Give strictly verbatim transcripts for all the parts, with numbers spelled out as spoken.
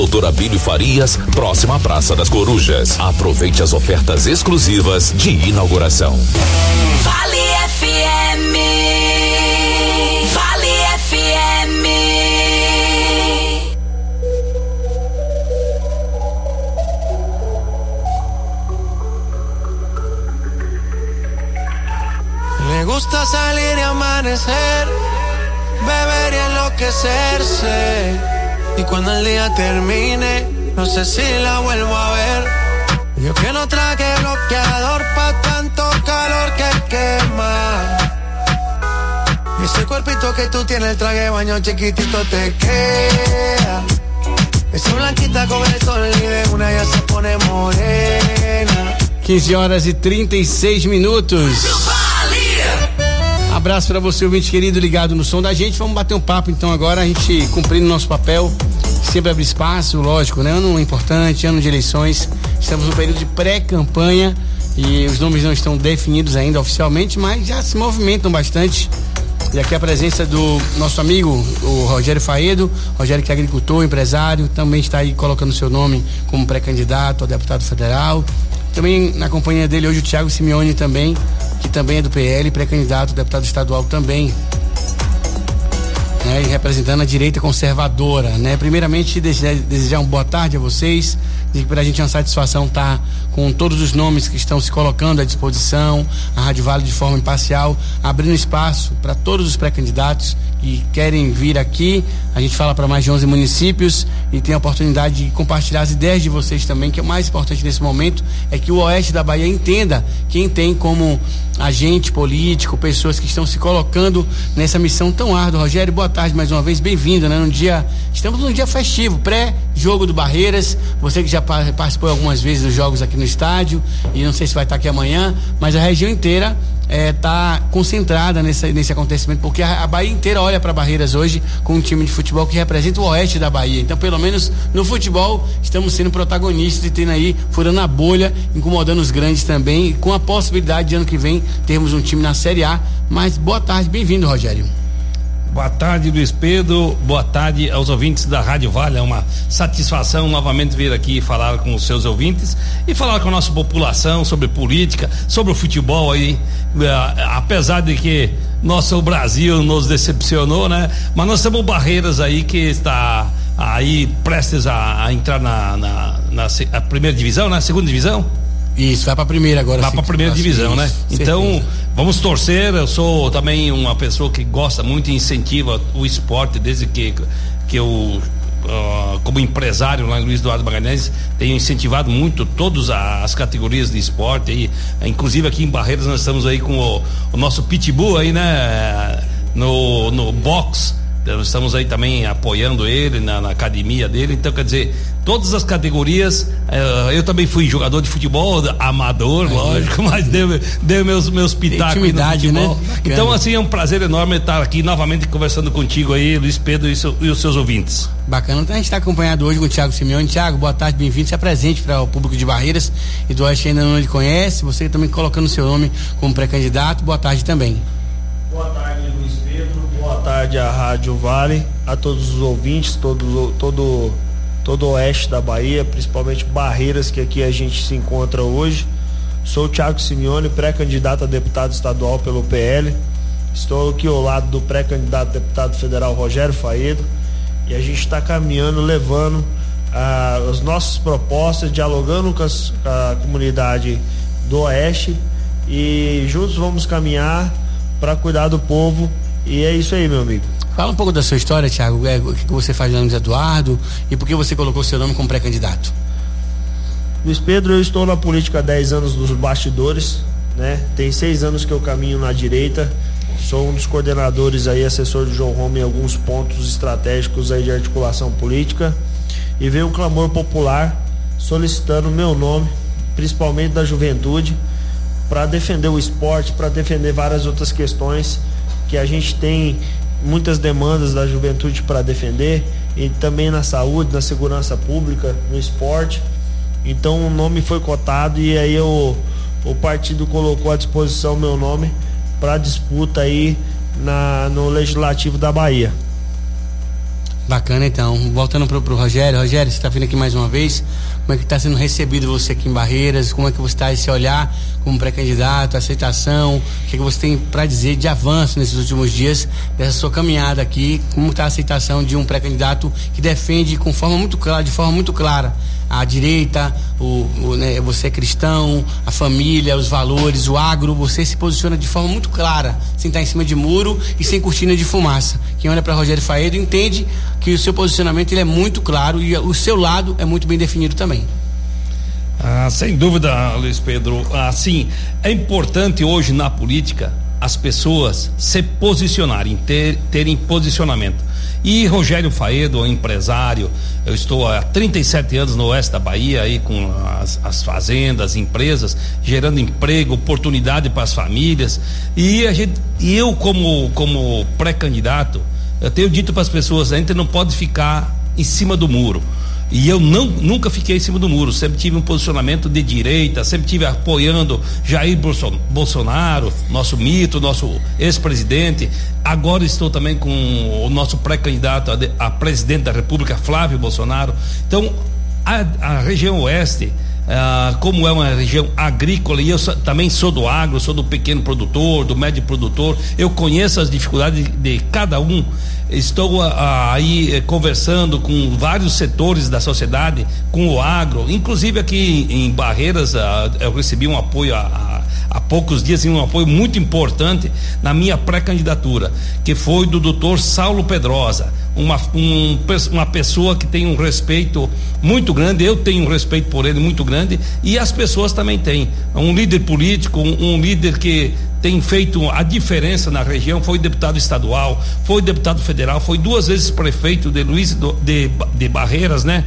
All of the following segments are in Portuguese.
Doutor Abílio Farias, próxima à Praça das Corujas. Aproveite as ofertas exclusivas de inauguração. Vale F M. Vale F M. Me gusta salir y amanecer, beber y enloquecerse. Y cuando el día termine, no sé si la vuelvo a ver. Yo que no traje bloqueador pa' tanto calor que quema. Y ese cuerpito que tú tienes, el traje de baño chiquitito te queda. Esa blanquita con el sol y de una ya se pone morena. quinze horas e trinta e seis minutos. Abraço pra você, ouvinte querido, ligado no som da gente. Vamos bater um papo então agora, a gente cumprindo nosso papel, sempre abre espaço, lógico, né? Ano importante, ano de eleições. Estamos no período de pré-campanha e os nomes não estão definidos ainda oficialmente, mas já se movimentam bastante. E aqui a presença do nosso amigo, o Rogério Faedo, Rogério que é agricultor, empresário, também está aí colocando seu nome como pré-candidato a deputado federal. Também na companhia dele hoje o Thiago Simeone também, que também é do P L, pré-candidato a deputado estadual também, né, e representando a direita conservadora, né? Primeiramente desejar, desejar uma boa tarde a vocês, dizer que pra gente é uma satisfação estar com todos os nomes que estão se colocando à disposição, a Rádio Vale de forma imparcial, abrindo espaço para todos os pré-candidatos que querem vir aqui. A gente fala para mais de onze municípios e tem a oportunidade de compartilhar as ideias de vocês também, que é o mais importante nesse momento, é que o oeste da Bahia entenda quem tem como agente político, pessoas que estão se colocando nessa missão tão árdua. Rogério, boa tarde mais uma vez, bem-vindo, né? Num dia, estamos num dia festivo, pré-jogo do Barreiras, você que já participou algumas vezes dos jogos aqui no estádio, e não sei se vai estar aqui amanhã, mas a região inteira está é, concentrada nesse, nesse acontecimento, porque a, a Bahia inteira olha para Barreiras hoje com um time de futebol que representa o oeste da Bahia. Então, pelo menos no futebol, estamos sendo protagonistas e tendo aí, furando a bolha, incomodando os grandes também, com a possibilidade de ano que vem termos um time na Série A. Mas boa tarde, bem-vindo, Rogério. Boa tarde, Luiz Pedro, boa tarde aos ouvintes da Rádio Vale. É uma satisfação novamente vir aqui falar com os seus ouvintes e falar com a nossa população sobre política, sobre o futebol aí, apesar de que nosso Brasil nos decepcionou, né? Mas nós temos Barreiras aí que está aí prestes a, a entrar na, na, na a primeira divisão, na segunda divisão. Isso, vai pra primeira agora. Vai pra primeira divisão, né? Então, certeza. Vamos torcer. Eu sou também uma pessoa que gosta muito e incentiva o esporte desde que, que eu, uh, como empresário lá em Luiz Eduardo Magalhães, tenho incentivado muito todas as categorias de esporte aí, inclusive aqui em Barreiras nós estamos aí com o, o nosso pitbull aí, né? No, no box. Estamos aí também apoiando ele na, na academia dele. Então, quer dizer, todas as categorias. Uh, eu também fui jogador de futebol, amador, é, lógico, mas deu, deu meus, meus pitacos no futebol. Né? Então, assim, é um prazer enorme estar aqui novamente conversando contigo aí, Luiz Pedro e, seu, e os seus ouvintes. Bacana. Então, a gente está acompanhado hoje com o Thiago Simeone. Thiago, boa tarde, bem-vindo. Se apresente para o público de Barreiras e do Oeste ainda não lhe conhece. Você também colocando o seu nome como pré-candidato. Boa tarde também. Boa tarde, Luiz Pedro. Boa tarde à Rádio Vale, a todos os ouvintes, todo, todo, todo o oeste da Bahia, principalmente Barreiras, que aqui a gente se encontra hoje. Sou o Thiago Simeone, pré-candidato a deputado estadual pelo P L. Estou aqui ao lado do pré-candidato a deputado federal Rogério Faedo, e a gente está caminhando, levando ah, as nossas propostas, dialogando com, as, com a comunidade do oeste, e juntos vamos caminhar para cuidar do povo. E é isso aí, meu amigo. Fala um pouco da sua história, Thiago. É, o que você faz lá no Luiz Eduardo e por que você colocou seu nome como pré-candidato? Luiz Pedro, eu estou na política há dez anos dos bastidores, né? Tem seis anos que eu caminho na direita. Sou um dos coordenadores aí, assessor do João Roma em alguns pontos estratégicos aí de articulação política. E veio um clamor popular solicitando o meu nome, principalmente da juventude, para defender o esporte, para defender várias outras questões que a gente tem muitas demandas da juventude para defender, e também na saúde, na segurança pública, no esporte. Então o nome foi cotado e aí o, o partido colocou à disposição meu nome para disputa aí na, no Legislativo da Bahia. Bacana, então. Voltando pro, pro Rogério. Rogério, você está vindo aqui mais uma vez. Como é que está sendo recebido você aqui em Barreiras? Como é que você está esse olhar como pré-candidato, aceitação? O que, é que você tem para dizer de avanço nesses últimos dias dessa sua caminhada aqui? Como está a aceitação de um pré-candidato que defende com forma muito clara, de forma muito clara, a direita, o, o, né, você é cristão, a família, os valores, o agro, você se posiciona de forma muito clara, sem estar em cima de muro e sem cortina de fumaça. Quem olha para Rogério Faedo entende que o seu posicionamento ele é muito claro e o seu lado é muito bem definido também. Ah, sem dúvida, Luiz Pedro. Assim, é importante hoje na política as pessoas se posicionarem, ter, terem posicionamento. E Rogério Faedo, empresário, eu estou há trinta e sete anos no oeste da Bahia, aí com as, as fazendas, empresas, gerando emprego, oportunidade para as famílias. E a gente, e eu como, como pré-candidato, eu tenho dito para as pessoas, a gente não pode ficar em cima do muro. E eu não, nunca fiquei em cima do muro, sempre tive um posicionamento de direita, sempre tive apoiando Jair Bolsonaro, nosso mito, nosso ex-presidente. Agora estou também com o nosso pré-candidato a, a presidente da República, Flávio Bolsonaro. Então, a, a região oeste, ah, como é uma região agrícola, e eu so, também sou do agro, sou do pequeno produtor, do médio produtor, eu conheço as dificuldades de, de cada um. Estou ah, aí eh, conversando com vários setores da sociedade, com o agro, inclusive aqui em, em Barreiras, ah, eu recebi um apoio há, há poucos dias, um apoio muito importante na minha pré-candidatura, que foi do doutor Saulo Pedrosa, uma, um, uma pessoa que tem um respeito muito grande, eu tenho um respeito por ele muito grande, e as pessoas também têm. Um líder político, um, um líder que tem feito a diferença na região, foi deputado estadual, foi deputado federal, foi duas vezes prefeito de Luiz de, de Barreiras, né?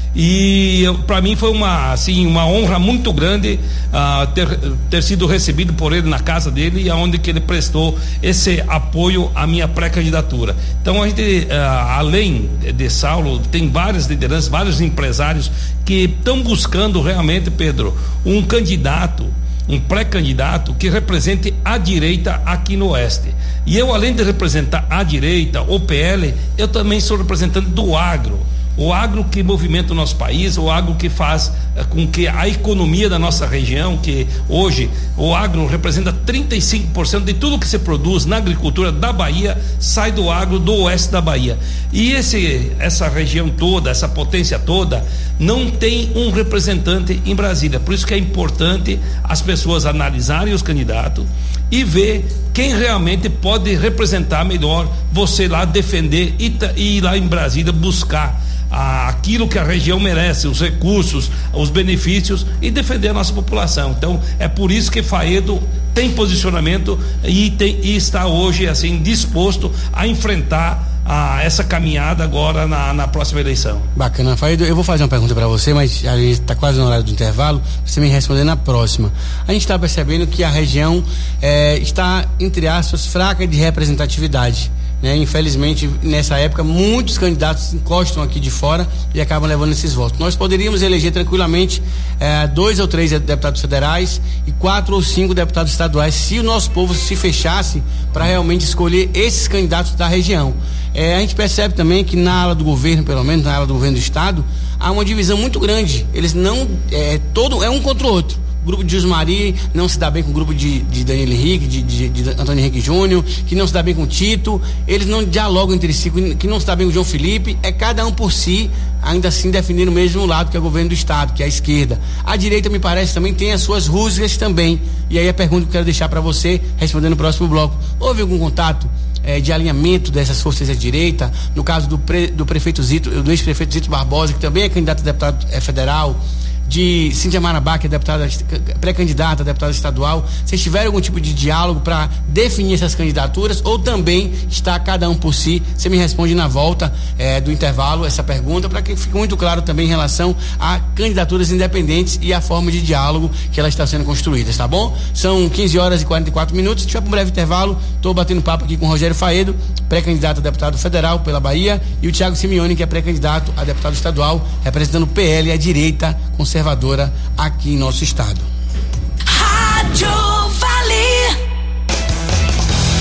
E para mim foi uma assim uma honra muito grande uh, ter, ter sido recebido por ele na casa dele e aonde que ele prestou esse apoio à minha pré-candidatura. Então a gente, uh, além de Saulo, tem várias lideranças, vários empresários que estão buscando realmente, Pedro, um candidato, um pré-candidato que represente a direita aqui no oeste. E eu, além de representar a direita, o P L, eu também sou representante do agro. O agro que movimenta o nosso país, o agro que faz eh, com que a economia da nossa região, que hoje o agro representa trinta e cinco por cento de tudo que se produz na agricultura da Bahia, sai do agro do oeste da Bahia. E esse, essa região toda, essa potência toda, não tem um representante em Brasília. Por isso que é importante as pessoas analisarem os candidatos e ver quem realmente pode representar melhor, você lá defender e, e ir lá em Brasília buscar aquilo que a região merece, os recursos, os benefícios e defender a nossa população. Então é por isso que Faedo tem posicionamento e, tem, e está hoje assim disposto a enfrentar a, essa caminhada agora na, na próxima eleição. Bacana, Faedo, eu vou fazer uma pergunta para você, mas a gente está quase no horário do intervalo, você me responder na próxima. A gente está percebendo que a região eh, está, entre aspas, fraca de representatividade. Né? Infelizmente, nessa época, muitos candidatos encostam aqui de fora e acabam levando esses votos. Nós poderíamos eleger tranquilamente eh, dois ou três deputados federais e quatro ou cinco deputados estaduais, se o nosso povo se fechasse para realmente escolher esses candidatos da região. Eh, a gente percebe também que na ala do governo, pelo menos na ala do governo do estado, há uma divisão muito grande. Eles não, é, todo, é um contra o outro. O grupo de Jusmari não se dá bem com o grupo de, de Daniel Henrique, de, de, de Antônio Henrique Júnior, que não se dá bem com o Tito, eles não dialogam entre si, que não se dá bem com o João Felipe, é cada um por si, ainda assim definindo o mesmo lado que é o governo do estado, que é a esquerda. A direita, me parece, também tem as suas rusgas também. E aí a pergunta que eu quero deixar para você, respondendo no próximo bloco: houve algum contato eh, de alinhamento dessas forças à direita, no caso do, pre, do prefeito Zito, do ex-prefeito Zito Barbosa, que também é candidato a deputado eh, federal, de Cíntia Marabá, que é deputada, pré-candidata a deputada estadual? Vocês tiveram algum tipo de diálogo para definir essas candidaturas, ou também está cada um por si? Você me responde na volta eh, do intervalo essa pergunta, para que fique muito claro também em relação a candidaturas independentes e a forma de diálogo que ela está sendo construída, tá bom? São quinze horas e quarenta e quatro minutos, a gente vai para um breve intervalo. Estou batendo papo aqui com o Rogério Faedo, pré-candidato a deputado federal pela Bahia, e o Thiago Simeone, que é pré-candidato a deputado estadual, representando o P L, a direita conservadora aqui em nosso estado. Rádio Vale.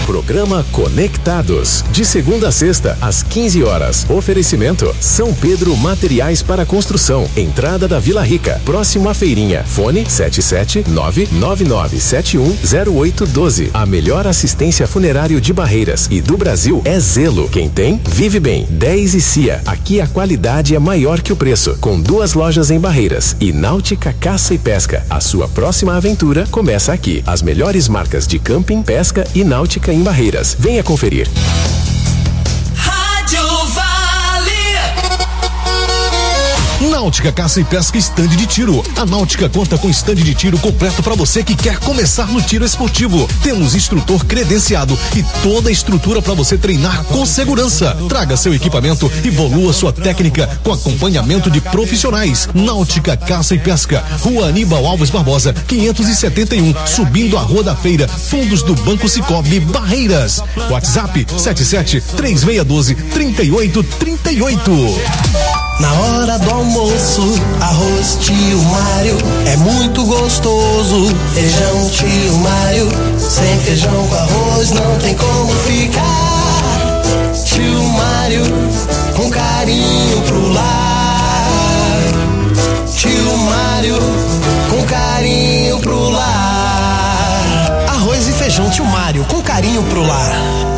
Programa Conectados, de segunda a sexta, às quinze horas. Oferecimento São Pedro Materiais para Construção, entrada da Vila Rica, próximo à feirinha. Fone sete sete nove nove nove sete um zero oito um dois. A melhor assistência funerário de Barreiras e do Brasil é Zelo. Quem tem, vive bem. dez e Cia. Aqui a qualidade é maior que o preço. Com duas lojas em Barreiras e Náutica Caça e Pesca. A sua próxima aventura começa aqui. As melhores marcas de camping, pesca e náutica em Barreiras. Venha conferir. Rádio Vale. Náutica Caça e Pesca Stand de Tiro. A Náutica conta com stand de tiro completo para você que quer começar no tiro esportivo. Temos instrutor credenciado e toda a estrutura para você treinar com segurança. Traga seu equipamento e evolua sua técnica com acompanhamento de profissionais. Náutica Caça e Pesca, Rua Aníbal Alves Barbosa, quinhentos e setenta e um, subindo a Rua da Feira, fundos do Banco Cicobi, Barreiras. WhatsApp sete sete três seis um dois três oito três oito. Na hora do almoço, arroz tio Mário é muito gostoso. Feijão tio Mário, sem feijão com arroz não tem como ficar. Tio Mário, com carinho pro lar. Tio Mário, com carinho pro lar. Arroz e feijão tio Mário, com carinho pro lar.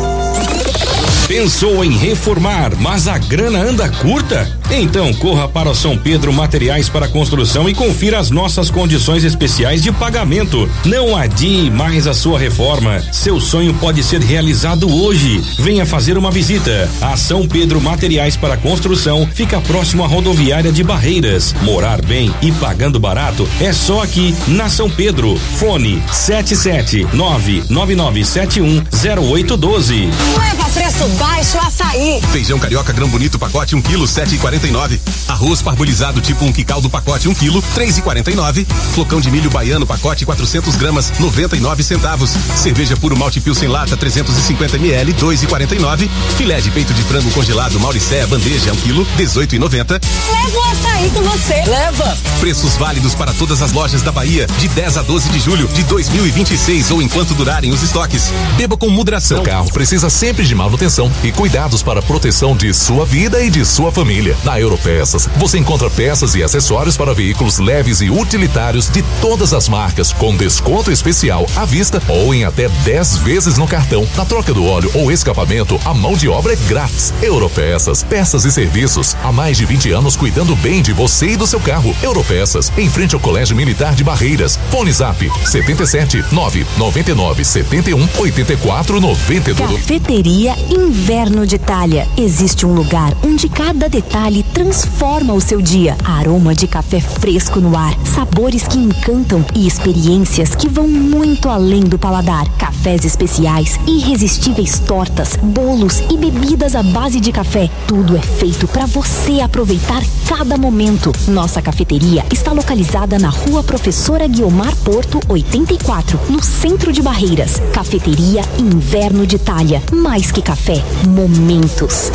Pensou em reformar, mas a grana anda curta? Então corra para o São Pedro Materiais para Construção e confira as nossas condições especiais de pagamento. Não adie mais a sua reforma. Seu sonho pode ser realizado hoje. Venha fazer uma visita. A São Pedro Materiais para Construção fica próximo à rodoviária de Barreiras. Morar bem e pagando barato é só aqui na São Pedro. Fone sete sete nove nove nove sete um zero oito um dois. Leva preço baixo açaí. Feijão carioca grão bonito pacote um quilo sete e quarenta e nove. Arroz parbolizado tipo um quicaldo pacote um quilo três e quarenta e nove. Flocão de milho baiano pacote quatrocentos gramas noventa e nove centavos. Cerveja puro malte Pilsen lata trezentos e cinquenta mililitros dois e quarenta e nove. Filé de peito de frango congelado Mauricéia bandeja um quilo dezoito e noventa. Leva o açaí com você. Leva. Preços válidos para todas as lojas da Bahia de dez a doze de julho de dois mil e vinte e seis ou enquanto durarem os estoques. Beba com moderação. O carro precisa sempre de manutenção e cuidados para a proteção de sua vida e de sua família. Na Europeças, você encontra peças e acessórios para veículos leves e utilitários de todas as marcas, com desconto especial à vista ou em até dez vezes no cartão. Na troca do óleo ou escapamento, a mão de obra é grátis. Europeças, peças e serviços. Há mais de vinte anos cuidando bem de você e do seu carro. Europeças, em frente ao Colégio Militar de Barreiras. Fone Zap sete sete nove nove nove sete um oito quatro nove dois. Cafeteria Inverno de Itália. Existe um lugar onde cada detalhe transforma o seu dia. Aroma de café fresco no ar, sabores que encantam e experiências que vão muito além do paladar. Cafés especiais, irresistíveis tortas, bolos e bebidas à base de café. Tudo é feito para você aproveitar cada momento. Nossa cafeteria está localizada na Rua Professora Guiomar Porto oitenta e quatro, no centro de Barreiras. Cafeteria Inverno de Itália. Mais que café, momentos.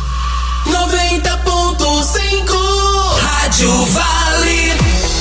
noventa ponto cinco Rádio Vale.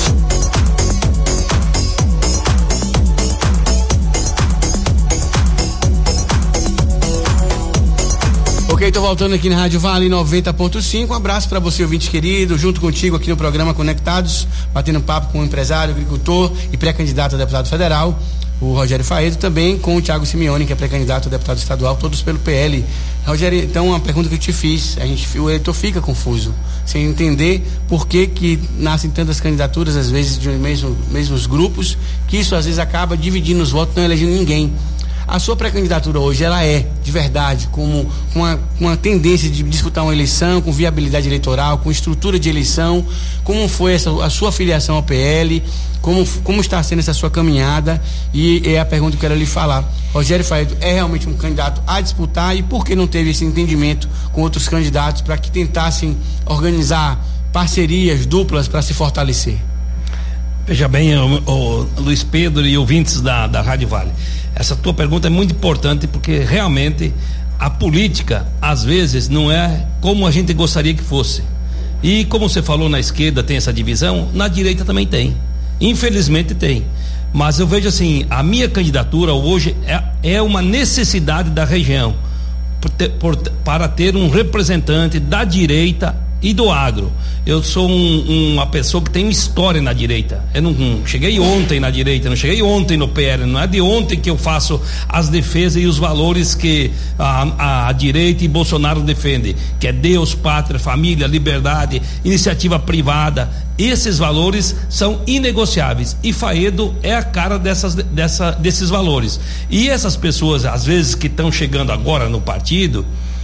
Ok, tô voltando aqui na Rádio Vale noventa ponto cinco. Um abraço para você, ouvinte querido, junto contigo aqui no programa Conectados, batendo papo com o empresário, agricultor e pré-candidato a deputado federal, o Rogério Faedo, também com o Thiago Simeone, que é pré-candidato a deputado estadual, todos pelo P L. Rogério, então uma pergunta que eu te fiz, a gente, o eleitor fica confuso, sem entender por que que nascem tantas candidaturas, às vezes de mesmo, mesmos grupos, que isso às vezes acaba dividindo os votos, não elegendo ninguém. A sua pré-candidatura hoje, ela é, de verdade, como uma, uma tendência de disputar uma eleição, com viabilidade eleitoral, com estrutura de eleição, como foi essa, a sua filiação ao P L, como, como está sendo essa sua caminhada, e é a pergunta que eu quero lhe falar. Rogério Faedo é realmente um candidato a disputar, e por que não teve esse entendimento com outros candidatos para que tentassem organizar parcerias duplas para se fortalecer? Veja bem, o, o Luiz Pedro e ouvintes da, da Rádio Vale, essa tua pergunta é muito importante, porque realmente a política às vezes não é como a gente gostaria que fosse, e como você falou, na esquerda tem essa divisão, na direita também tem. Infelizmente tem. Mas eu vejo assim, a minha candidatura hoje é, é uma necessidade da região por ter, por, para ter um representante da direita e do agro. Eu sou um, uma pessoa que tem história na direita. Eu não, não cheguei ontem na direita, não cheguei ontem no P L, não é de ontem que eu faço as defesas e os valores que a, a, a direita e Bolsonaro defendem, que é Deus, pátria, família, liberdade, iniciativa privada. Esses valores são inegociáveis e Faedo é a cara dessas, dessa, desses valores. E essas pessoas, às vezes, que estão chegando agora no partido,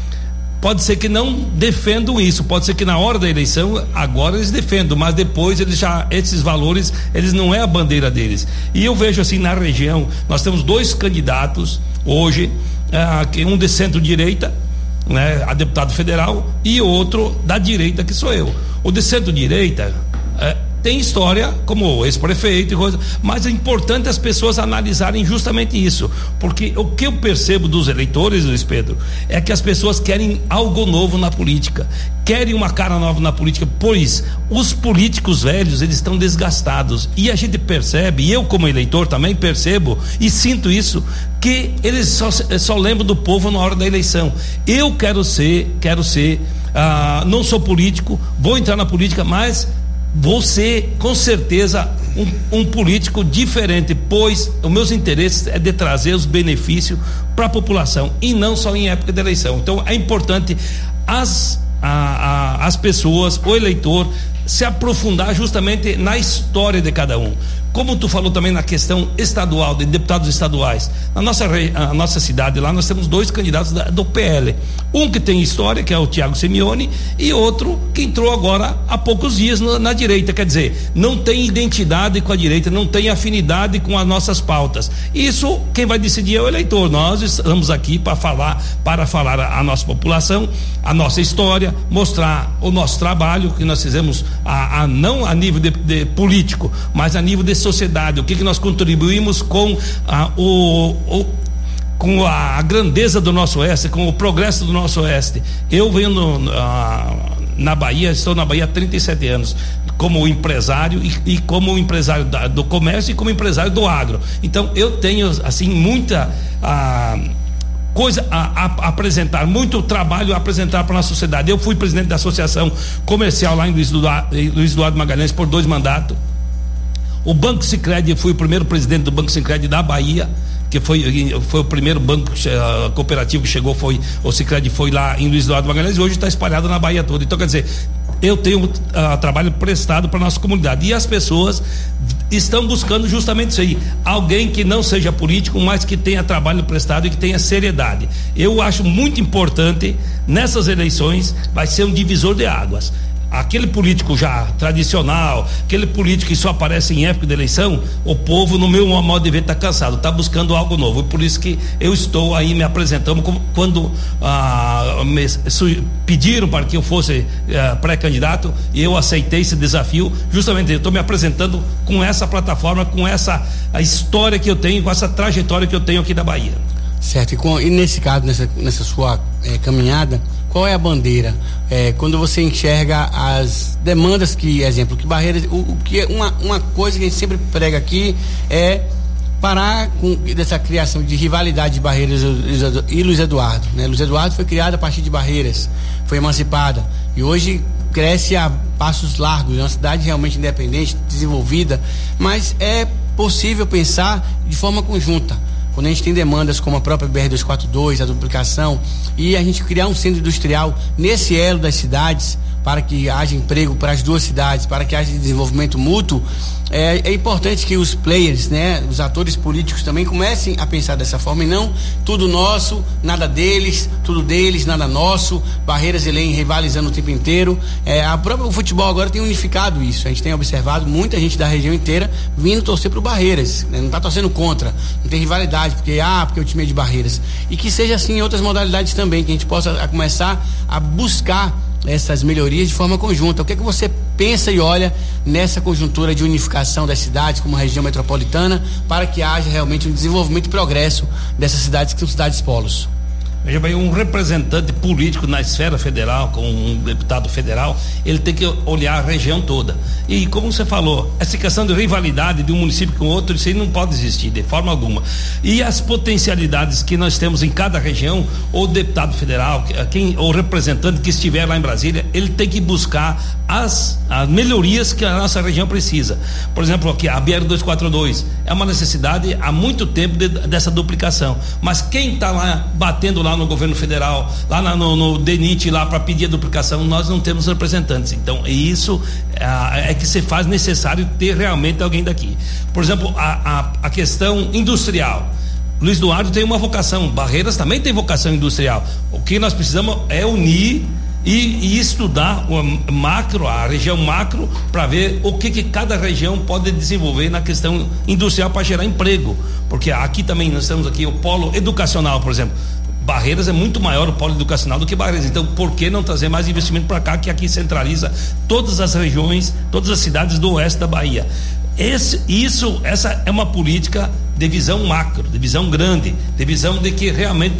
pode ser que não defendam isso, pode ser que na hora da eleição agora eles defendam, mas depois eles já, esses valores, eles não é a bandeira deles. E eu vejo assim, na região, nós temos dois candidatos hoje, uh, um de centro-direita, né, a deputado federal, e outro da direita, que sou eu. O de centro-direita uh, tem história como ex-prefeito e coisa, mas é importante as pessoas analisarem justamente isso, porque o que eu percebo dos eleitores, Luiz Pedro, é que as pessoas querem algo novo na política, querem uma cara nova na política, pois os políticos velhos, eles estão desgastados, e a gente percebe, e eu como eleitor também percebo e sinto isso, que eles só, só lembram do povo na hora da eleição. Eu quero ser, quero ser, ah, não sou político, vou entrar na política, mas vou ser com certeza um, um político diferente, pois os meus interesses é de trazer os benefícios para a população e não só em época de eleição. Então é importante as, a, a, as pessoas, o eleitor, se aprofundar justamente na história de cada um. Como tu falou também na questão estadual, de deputados estaduais, na nossa, a nossa cidade lá nós temos dois candidatos da, do P L, um que tem história, que é o Tiago Simeone, e outro que entrou agora há poucos dias na, na direita, quer dizer, não tem identidade com a direita, não tem afinidade com as nossas pautas. Isso quem vai decidir é o eleitor. Nós estamos aqui para falar, para falar a, a nossa população, a nossa história, mostrar o nosso trabalho que nós fizemos, a, a não a nível de, de político, mas a nível de sociedade, o que que nós contribuímos com a, o, o com a, a grandeza do nosso oeste, com o progresso do nosso oeste. Eu venho no, a, na Bahia, estou na Bahia há trinta e sete anos, como empresário e, e como empresário da, do comércio e como empresário do agro. Então eu tenho assim muita a, coisa a, a apresentar, muito trabalho a apresentar para a nossa sociedade. Eu fui presidente da associação comercial lá em Luiz Eduardo, Luiz Eduardo Magalhães por dois mandatos. O Banco Sicredi, eu fui o primeiro presidente do Banco Sicredi da Bahia, que foi, foi o primeiro banco uh, cooperativo que chegou, foi o Sicredi, foi lá em Luiz Eduardo Magalhães, e hoje está espalhado na Bahia toda. Então, quer dizer, eu tenho uh, trabalho prestado para a nossa comunidade, e as pessoas estão buscando justamente isso aí, alguém que não seja político, mas que tenha trabalho prestado e que tenha seriedade. Eu acho muito importante, nessas eleições, vai ser um divisor de águas. Aquele político já tradicional, aquele político que só aparece em época de eleição, o povo, no meu modo de ver, está cansado, está buscando algo novo. E por isso que eu estou aí me apresentando como, quando ah, me su, pediram para que eu fosse ah, pré-candidato, e eu aceitei esse desafio. Justamente eu estou me apresentando com essa plataforma, com essa a história que eu tenho, com essa trajetória que eu tenho aqui da Bahia. Certo, e, com, e nesse caso, nessa, nessa sua eh, caminhada, qual é a bandeira? É, quando você enxerga as demandas que, exemplo, que barreiras, o, o que é uma, uma coisa que a gente sempre prega aqui é parar com dessa criação de rivalidade de Barreiras e Luiz Eduardo, né? Luiz Eduardo foi criado a partir de Barreiras, foi emancipada e hoje cresce a passos largos, é uma cidade realmente independente, desenvolvida, mas é possível pensar de forma conjunta. Quando a gente tem demandas como a própria B R duzentos e quarenta e dois, a duplicação, e a gente criar um centro industrial nesse elo das cidades, para que haja emprego para as duas cidades, para que haja desenvolvimento mútuo, é, é importante que os players, né, os atores políticos também comecem a pensar dessa forma, e não tudo nosso, nada deles, tudo deles, nada nosso, Barreiras e Belém rivalizando o tempo inteiro. É, a própria, o futebol agora tem unificado isso, a gente tem observado muita gente da região inteira vindo torcer pro Barreiras, né, não está torcendo contra, não tem rivalidade, porque, ah, porque o time é de Barreiras, e que seja assim em outras modalidades também, que a gente possa a começar a buscar essas melhorias de forma conjunta. O que é que você pensa e olha nessa conjuntura de unificação das cidades como região metropolitana, para que haja realmente um desenvolvimento e progresso dessas cidades que são cidades polos? Veja bem, um representante político na esfera federal, como um deputado federal, ele tem que olhar a região toda. E como você falou, essa questão de rivalidade de um município com outro, isso aí não pode existir de forma alguma. E as potencialidades que nós temos em cada região, o deputado federal, quem, o representante que estiver lá em Brasília, ele tem que buscar as, as melhorias que a nossa região precisa. Por exemplo, aqui a B R duzentos e quarenta e dois é uma necessidade há muito tempo de, dessa duplicação. Mas quem está lá batendo lá no governo federal, lá na, no, no D N I T lá para pedir a duplicação, nós não temos representantes. Então isso é, é que se faz necessário ter realmente alguém daqui. Por exemplo, a, a, a questão industrial. Luiz Eduardo tem uma vocação, Barreiras também tem vocação industrial. O que nós precisamos é unir e, e estudar o macro, a região macro, para ver o que, que cada região pode desenvolver na questão industrial para gerar emprego. Porque aqui também nós temos aqui o polo educacional, por exemplo. Barreiras é muito maior o polo educacional do que Barreiras, então por que não trazer mais investimento para cá, que aqui centraliza todas as regiões, todas as cidades do oeste da Bahia. Esse, isso, essa é uma política de visão macro, de visão grande, de visão de que realmente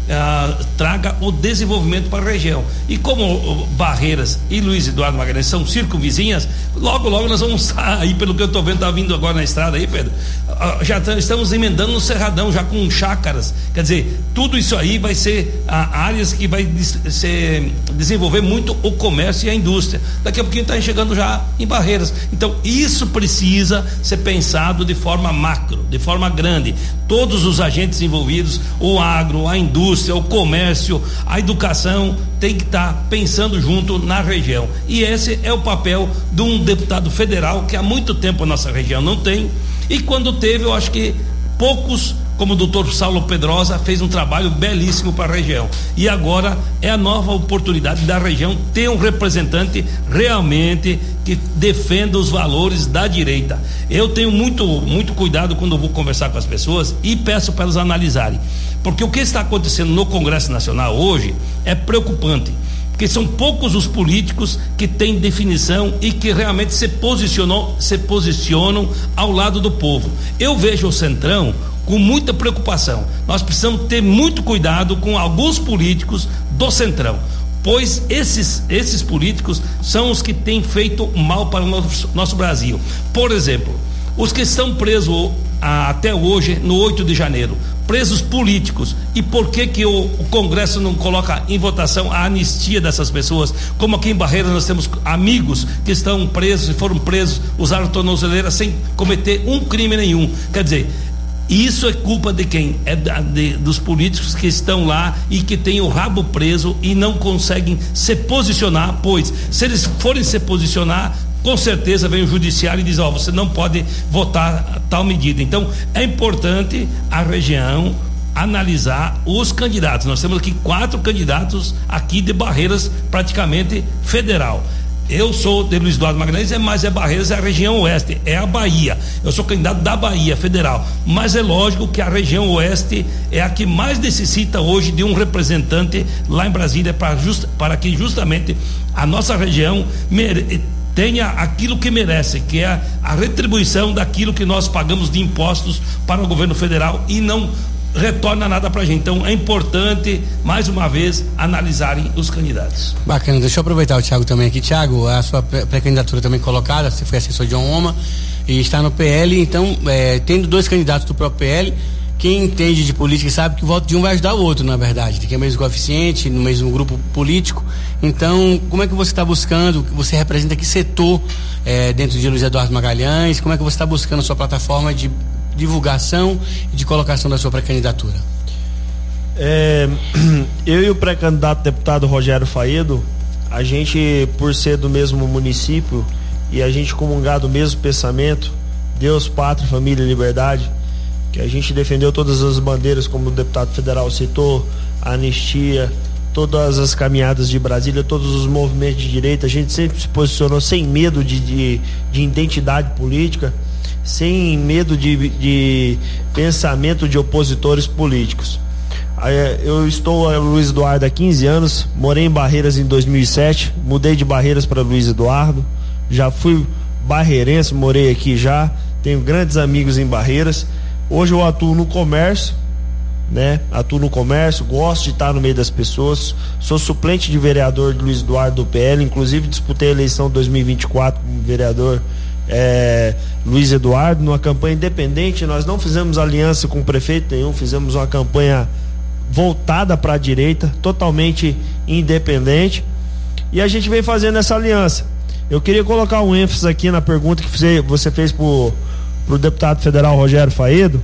uh, traga o desenvolvimento para a região. E como Barreiras e Luiz Eduardo Magalhães são circunvizinhas, logo logo nós vamos sair, pelo que eu estou vendo, tá vindo agora na estrada aí, Pedro, uh, já t- estamos emendando no Cerradão, já com chácaras, quer dizer, tudo isso aí vai ser uh, áreas que vai des- ser, desenvolver muito o comércio e a indústria. Daqui a pouquinho está chegando já em Barreiras. Então isso precisa ser pensado de forma macro, de forma grande. Todos os agentes envolvidos, o agro, a indústria, o comércio, a educação, tem que estar tá pensando junto na região. E esse é o papel de um deputado federal que há muito tempo a nossa região não tem. E quando teve, eu acho que poucos, como o doutor Saulo Pedrosa, fez um trabalho belíssimo para a região. E agora é a nova oportunidade da região ter um representante realmente que defenda os valores da direita. Eu tenho muito, muito cuidado quando eu vou conversar com as pessoas e peço para elas analisarem. Porque o que está acontecendo no Congresso Nacional hoje é preocupante. Porque são poucos os políticos que têm definição e que realmente se posicionam, se posicionam ao lado do povo. Eu vejo o Centrão com muita preocupação. Nós precisamos ter muito cuidado com alguns políticos do Centrão, pois esses, esses políticos são os que têm feito mal para o nosso, nosso Brasil. Por exemplo, os que estão presos ah, até hoje, no oito de janeiro, presos políticos. E por que que o, o Congresso não coloca em votação a anistia dessas pessoas? Como aqui em Barreiras nós temos amigos que estão presos e foram presos, usaram tornozeleira sem cometer um crime nenhum. Quer dizer, isso é culpa de quem? É de, de, dos políticos que estão lá e que têm o rabo preso e não conseguem se posicionar, pois se eles forem se posicionar, com certeza vem o judiciário e diz, ó, oh, você não pode votar tal medida. Então é importante a região analisar os candidatos. Nós temos aqui quatro candidatos aqui de Barreiras, praticamente federal. Eu sou de Luiz Eduardo Magalhães, mas é Barreiras, é a região oeste, é a Bahia. Eu sou candidato da Bahia federal, mas é lógico que a região oeste é a que mais necessita hoje de um representante lá em Brasília para, just, para que justamente a nossa região mere, tenha aquilo que merece, que é a, a retribuição daquilo que nós pagamos de impostos para o governo federal e não retorna nada pra gente. Então é importante, mais uma vez, analisarem os candidatos. Bacana, deixa eu aproveitar o Thiago também aqui. Thiago, a sua pré-candidatura também colocada, você foi assessor de Oma e está no P L, então, é, tendo dois candidatos do próprio P L, quem entende de política sabe que o voto de um vai ajudar o outro, na verdade, tem que é o mesmo coeficiente, no mesmo grupo político. Então, como é que você está buscando, você representa que setor é, dentro de Luiz Eduardo Magalhães, como é que você está buscando a sua plataforma de divulgação e de colocação da sua pré-candidatura? É, eu e o pré-candidato deputado Rogério Faedo, a gente, por ser do mesmo município e a gente comungar do mesmo pensamento, Deus, Pátria, Família e Liberdade, que a gente defendeu todas as bandeiras, como o deputado federal citou, a anistia, todas as caminhadas de Brasília, todos os movimentos de direita, a gente sempre se posicionou sem medo de, de, de identidade política, sem medo de, de pensamento de opositores políticos. Eu estou a Luiz Eduardo há quinze anos, morei em Barreiras em dois mil e sete, mudei de Barreiras para Luiz Eduardo, já fui barreirense, morei aqui já, tenho grandes amigos em Barreiras. Hoje eu atuo no comércio, né? Atuo no comércio, gosto de estar no meio das pessoas. Sou suplente de vereador de Luiz Eduardo do P L, inclusive disputei a eleição dois mil e vinte e quatro como vereador é, Luiz Eduardo, numa campanha independente. Nós não fizemos aliança com prefeito nenhum, fizemos uma campanha voltada para a direita, totalmente independente, e a gente vem fazendo essa aliança. Eu queria colocar um ênfase aqui na pergunta que você fez pro, pro deputado federal Rogério Faedo,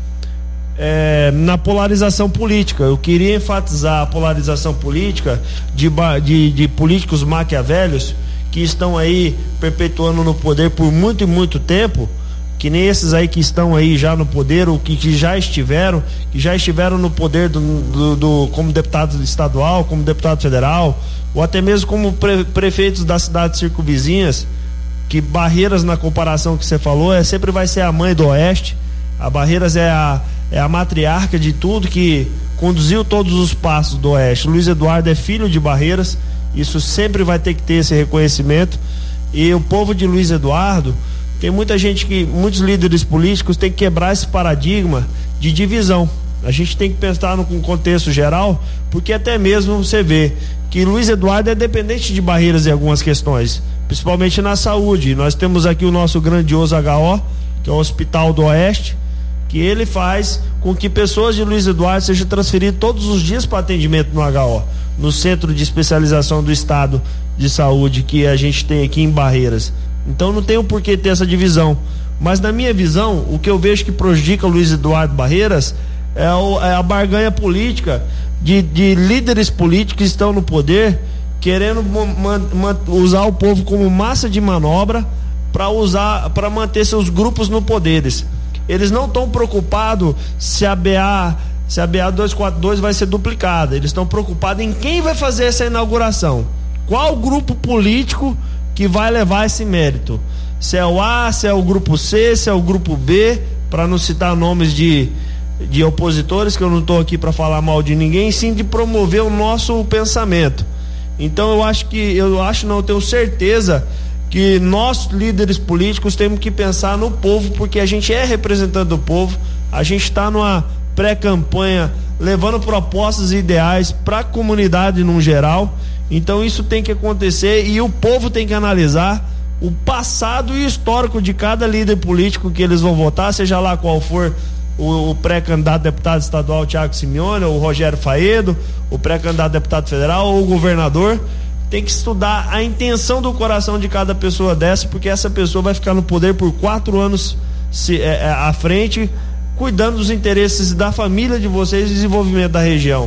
é, na polarização política. Eu queria enfatizar a polarização política de, de, de políticos maquiavélios que estão aí perpetuando no poder por muito e muito tempo, que nem esses aí que estão aí já no poder, ou que, que já estiveram, que já estiveram no poder do, do, do, como deputado estadual, como deputado federal, ou até mesmo como pre, prefeitos das cidades circunvizinhas, que Barreiras, na comparação que você falou, é, sempre vai ser a mãe do Oeste. A Barreiras é a, é a matriarca de tudo que conduziu todos os passos do Oeste. Luiz Eduardo é filho de Barreiras, isso sempre vai ter que ter esse reconhecimento. E o povo de Luiz Eduardo, tem muita gente que, muitos líderes políticos têm que quebrar esse paradigma de divisão. A gente tem que pensar no contexto geral, porque até mesmo você vê que Luiz Eduardo é dependente de Barreiras em algumas questões, principalmente na saúde. Nós temos aqui o nosso grandioso H O, que é o Hospital do Oeste, que ele faz com que pessoas de Luiz Eduardo sejam transferidas todos os dias para atendimento no H O, no Centro de Especialização do Estado de Saúde que a gente tem aqui em Barreiras. Então não tem o porquê ter essa divisão, mas na minha visão, o que eu vejo que prejudica o Luiz Eduardo Barreiras é, o, é a barganha política de, de líderes políticos que estão no poder, querendo man, man, usar o povo como massa de manobra para usar, para manter seus grupos no poderes. Eles não estão preocupados se a B A se a B A duzentos e quarenta e dois vai ser duplicada. Eles estão preocupados em quem vai fazer essa inauguração, qual grupo político que vai levar esse mérito, se é o A, se é o grupo C, se é o grupo B, para não citar nomes de, de opositores, que eu não estou aqui para falar mal de ninguém, sim de promover o nosso pensamento. Então eu acho que, eu acho não, eu tenho certeza que nós, líderes políticos, temos que pensar no povo, porque a gente é representante do povo, a gente está numa pré-campanha levando propostas e ideais para a comunidade no geral. Então isso tem que acontecer e o povo tem que analisar o passado e o histórico de cada líder político que eles vão votar, seja lá qual for o, o pré-candidato a deputado estadual Thiago Simeone, ou o Rogério Faedo, o pré-candidato a deputado federal ou o governador. Tem que estudar a intenção do coração de cada pessoa dessa, porque essa pessoa vai ficar no poder por quatro anos se, é, é, à frente, cuidando dos interesses da família de vocês e desenvolvimento da região.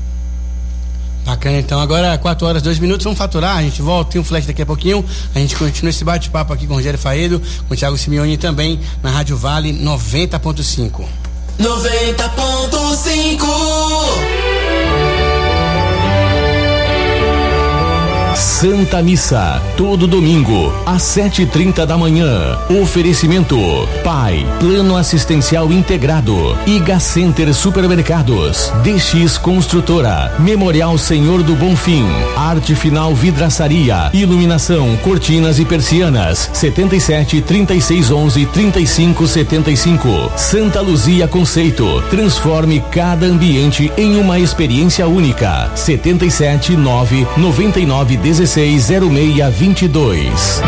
Bacana, então agora quatro horas, dois minutos, vamos faturar, a gente volta, tem um flash daqui a pouquinho, a gente continua esse bate-papo aqui com o Rogério Faedo, com o Thiago Simeone também na Rádio Vale noventa ponto cinco. noventa ponto cinco. Santa Missa, todo domingo, às sete e trinta da manhã. Oferecimento: Pai, Plano Assistencial Integrado, Iga Center Supermercados, D X Construtora, Memorial Senhor do Bonfim, Arte Final Vidraçaria, Iluminação, Cortinas e Persianas, setenta e sete, trinta e seis, onze, trinta e cinco, setenta e cinco. Santa Luzia Conceito, transforme cada ambiente em uma experiência única. setenta e sete, nove, noventa e nove, dezesseis, zero seis, vinte e dois.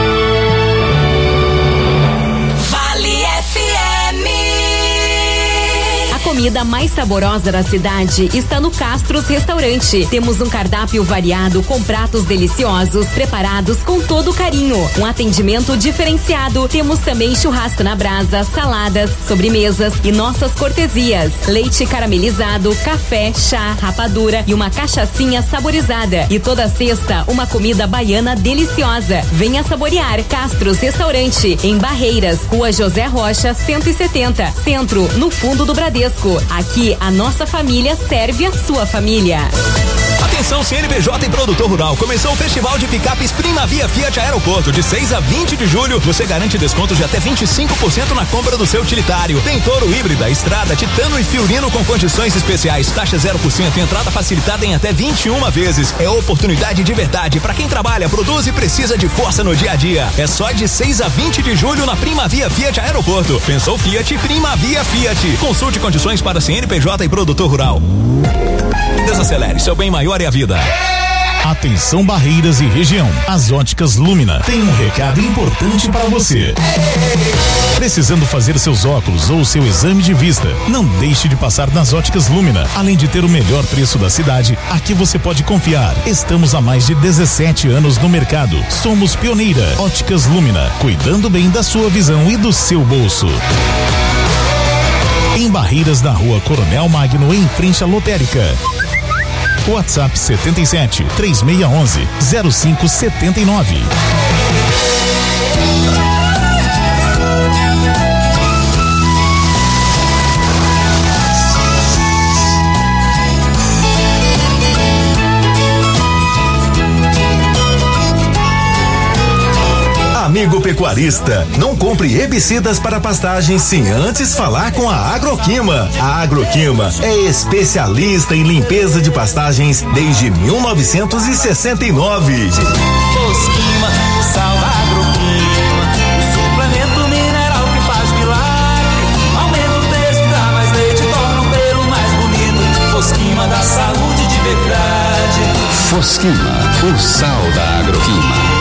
Comida mais saborosa da cidade está no Castros Restaurante. Temos um cardápio variado com pratos deliciosos, preparados com todo carinho. Um atendimento diferenciado. Temos também churrasco na brasa, saladas, sobremesas e nossas cortesias. Leite caramelizado, café, chá, rapadura e uma cachaçinha saborizada. E toda sexta, uma comida baiana deliciosa. Venha saborear. Castros Restaurante, em Barreiras, Rua José Rocha, cento e setenta, Centro, no fundo do Bradesco. Aqui a nossa família serve a sua família. Atenção C N P J e produtor rural, começou o Festival de Picapes Primavia Fiat Aeroporto, de seis a vinte de julho, você garante descontos de até vinte e cinco por cento na compra do seu utilitário. Tem Toro híbrida, Estrada, Titano e Fiorino com condições especiais, taxa zero por cento, entrada facilitada em até vinte e uma vezes. É oportunidade de verdade para quem trabalha, produz e precisa de força no dia a dia. É só de seis a vinte de julho na Primavia Fiat Aeroporto. Pensou Fiat, Primavia Fiat. Consulte condições para C N P J e produtor rural. Desacelere, seu bem maior é a vida. Atenção Barreiras e região. As Óticas Lumina tem um recado importante para você. Precisando fazer seus óculos ou seu exame de vista? Não deixe de passar nas Óticas Lumina. Além de ter o melhor preço da cidade, aqui você pode confiar. Estamos há mais de dezessete anos no mercado. Somos pioneira. Óticas Lumina, cuidando bem da sua visão e do seu bolso. Em Barreiras, na Rua Coronel Magno, em frente à lotérica. WhatsApp setenta e sete, três seis um um, zero cinco sete nove. Amigo pecuarista, não compre herbicidas para pastagens sem antes falar com a Agroquima. A Agroquima é especialista em limpeza de pastagens desde mil novecentos e sessenta e nove. Fosquima, o sal da Agroquima, o suplemento mineral que faz milagre. Aumenta o texto, dá mais leite, torna o pelo mais bonito. Fosquima dá saúde de verdade. Fosquima, o sal da Agroquima.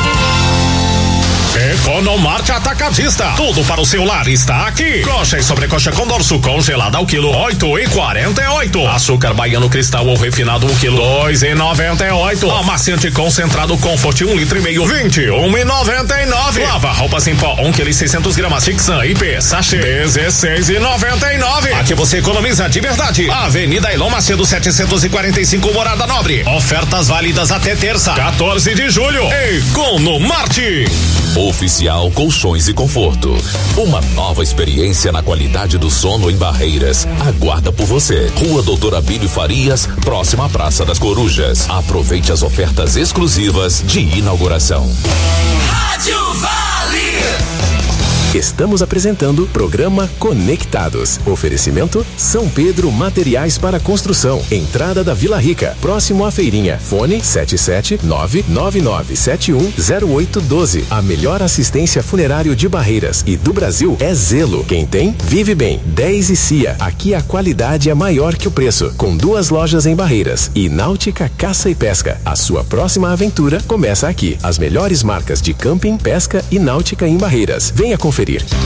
Economarte Atacadista, tudo para o seu lar está aqui. Coxa e sobrecoxa com dorso congelada ao quilo, oito e quarenta e oito. Açúcar baiano cristal ou refinado um quilo, dois e noventa e oito. Amaciante concentrado Comfort um litro e meio, vinte e um e noventa e nove. Lava roupas em pó um quilo e seiscentos gramas Tixan I P sachê, dezesseis e noventa e nove. Aqui você economiza de verdade. Avenida Elon Macedo setecentos e quarenta e cinco, Morada Nobre. Ofertas válidas até terça, quatorze de julho. Economarte. Oficial Colchões e Conforto. Uma nova experiência na qualidade do sono em Barreiras. Aguarda por você. Rua Doutor Abílio Farias, próxima à Praça das Corujas. Aproveite as ofertas exclusivas de inauguração. Rádio Vale. Estamos apresentando programa Conectados. Oferecimento São Pedro Materiais para Construção. Entrada da Vila Rica, próximo à feirinha. Fone sete sete nove nove nove sete um zero oito um dois. A melhor assistência funerário de Barreiras e do Brasil é Zelo. Quem tem, vive bem. dez e Cia. Aqui a qualidade é maior que o preço. Com duas lojas em Barreiras. E Náutica Caça e Pesca. A sua próxima aventura começa aqui. As melhores marcas de camping, pesca e náutica em Barreiras. Venha conferir.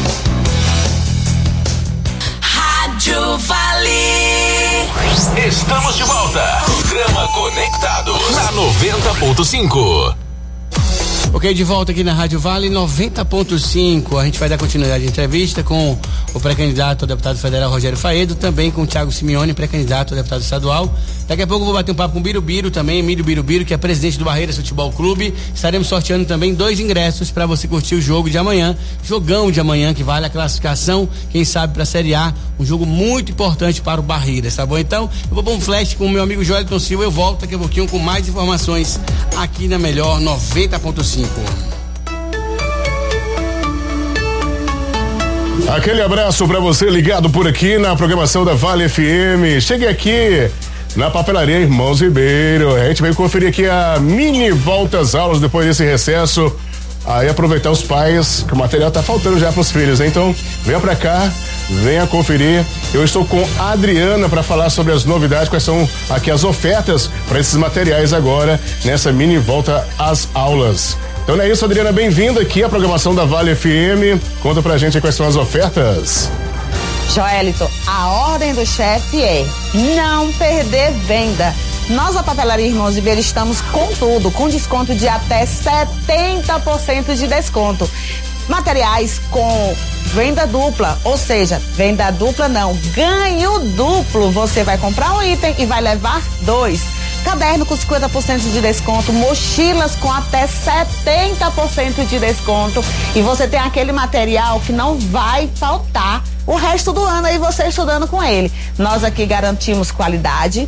Rádio Vale. Estamos de volta. Programa Conectados na noventa ponto cinco. Ok, de volta aqui na Rádio Vale noventa ponto cinco. A gente vai dar continuidade à entrevista com o pré-candidato a deputado federal Rogério Faedo, também com o Thiago Simeone, pré-candidato a deputado estadual. Daqui a pouco eu vou bater um papo com o Birubiru também, Emílio Birubiru, que é presidente do Barreiras Futebol Clube. Estaremos sorteando também dois ingressos para você curtir o jogo de amanhã, jogão de amanhã, que vale a classificação, quem sabe para a Série A, um jogo muito importante para o Barreiras, tá bom? Então, eu vou pôr um flash com o meu amigo Joelton Silva, eu volto daqui a pouquinho com mais informações aqui na Melhor noventa ponto cinco. Aquele abraço para você ligado por aqui na programação da Vale F M. Chegue aqui na papelaria Irmãos Ribeiro. A gente vai conferir aqui a mini volta às aulas depois desse recesso. Aí aproveitar os pais, que o material tá faltando já pros filhos, né? Então, venha pra cá, venha conferir. Eu estou com a Adriana para falar sobre as novidades, quais são aqui as ofertas para esses materiais agora, nessa mini volta às aulas. Então é isso, Adriana, bem-vinda aqui à programação da Vale F M. Conta pra gente quais são as ofertas. Joelito, a ordem do chefe é não perder venda. Nós, a Papelaria Irmãos Ribeiro, estamos com tudo, com desconto de até setenta por cento de desconto. Materiais com venda dupla, ou seja, venda dupla não, ganho duplo. Você vai comprar um item e vai levar dois. Caderno com cinquenta por cento de desconto, mochilas com até setenta por cento de desconto. E você tem aquele material que não vai faltar o resto do ano aí você estudando com ele. Nós aqui garantimos qualidade,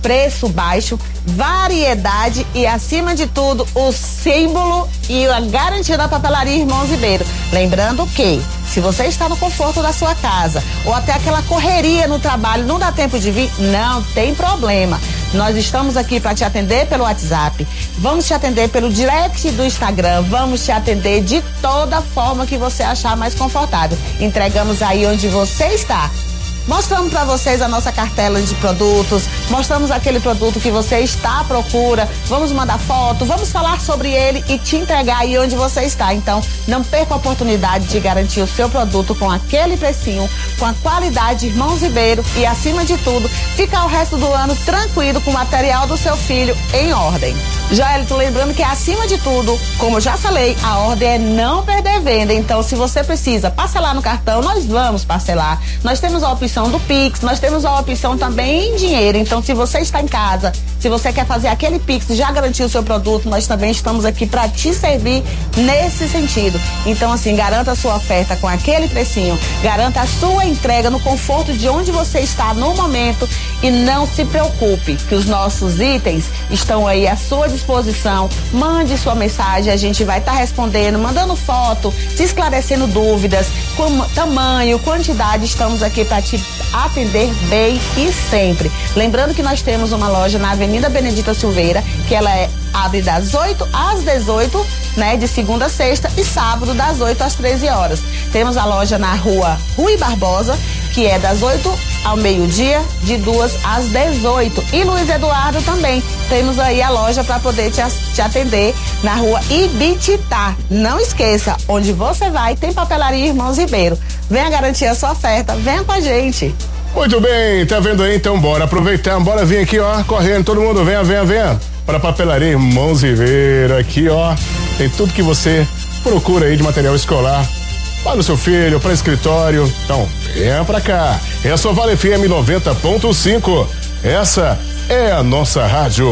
preço baixo, variedade e, acima de tudo, o símbolo e a garantia da Papelaria Irmãos Ribeiro. Lembrando que, se você está no conforto da sua casa ou até aquela correria no trabalho, não dá tempo de vir, não tem problema. Nós estamos aqui para te atender pelo WhatsApp, vamos te atender pelo direct do Instagram, vamos te atender de toda forma que você achar mais confortável. Entregamos aí onde você está. Mostramos para vocês a nossa cartela de produtos, mostramos aquele produto que você está à procura, vamos mandar foto, vamos falar sobre ele e te entregar aí onde você está. Então, não perca a oportunidade de garantir o seu produto com aquele precinho, com a qualidade Irmãos Ribeiro e, acima de tudo, ficar o resto do ano tranquilo com o material do seu filho em ordem. Joelito, lembrando que, acima de tudo, como eu já falei, a ordem é não perder venda. Então, se você precisa parcelar no cartão, nós vamos parcelar. Nós temos a opção do Pix, nós temos a opção também em dinheiro. Então, se você está em casa, se você quer fazer aquele Pix e já garantir o seu produto, nós também estamos aqui para te servir nesse sentido. Então, assim, garanta a sua oferta com aquele precinho, garanta a sua entrega no conforto de onde você está no momento e não se preocupe, que os nossos itens estão aí à sua disposição. Mande sua mensagem, a gente vai estar tá respondendo, mandando foto, te esclarecendo dúvidas, com tamanho, quantidade, estamos aqui para te atender bem e sempre. Lembrando que nós temos uma loja na Avenida Benedita Silveira, que ela é, abre das oito às dezoito, né, de segunda a sexta, e sábado das oito às treze horas. Temos a loja na rua Rui Barbosa, que é das oito ao meio-dia, de duas às dezoito. E Luiz Eduardo também. Temos aí a loja para poder te, te atender na rua Ibititá. Não esqueça, onde você vai tem Papelaria Irmãos Ribeiro. Venha garantir a sua oferta, venha com a gente. Muito bem, tá vendo aí? Então bora aproveitar, bora vir aqui, ó, correndo, todo mundo, venha, venha, venha, para Papelaria Irmãos Ribeiro, aqui, ó, tem tudo que você procura aí de material escolar, para o seu filho, para escritório, então, venha pra cá, é a sua Vale F M noventa ponto cinco, essa é a nossa rádio.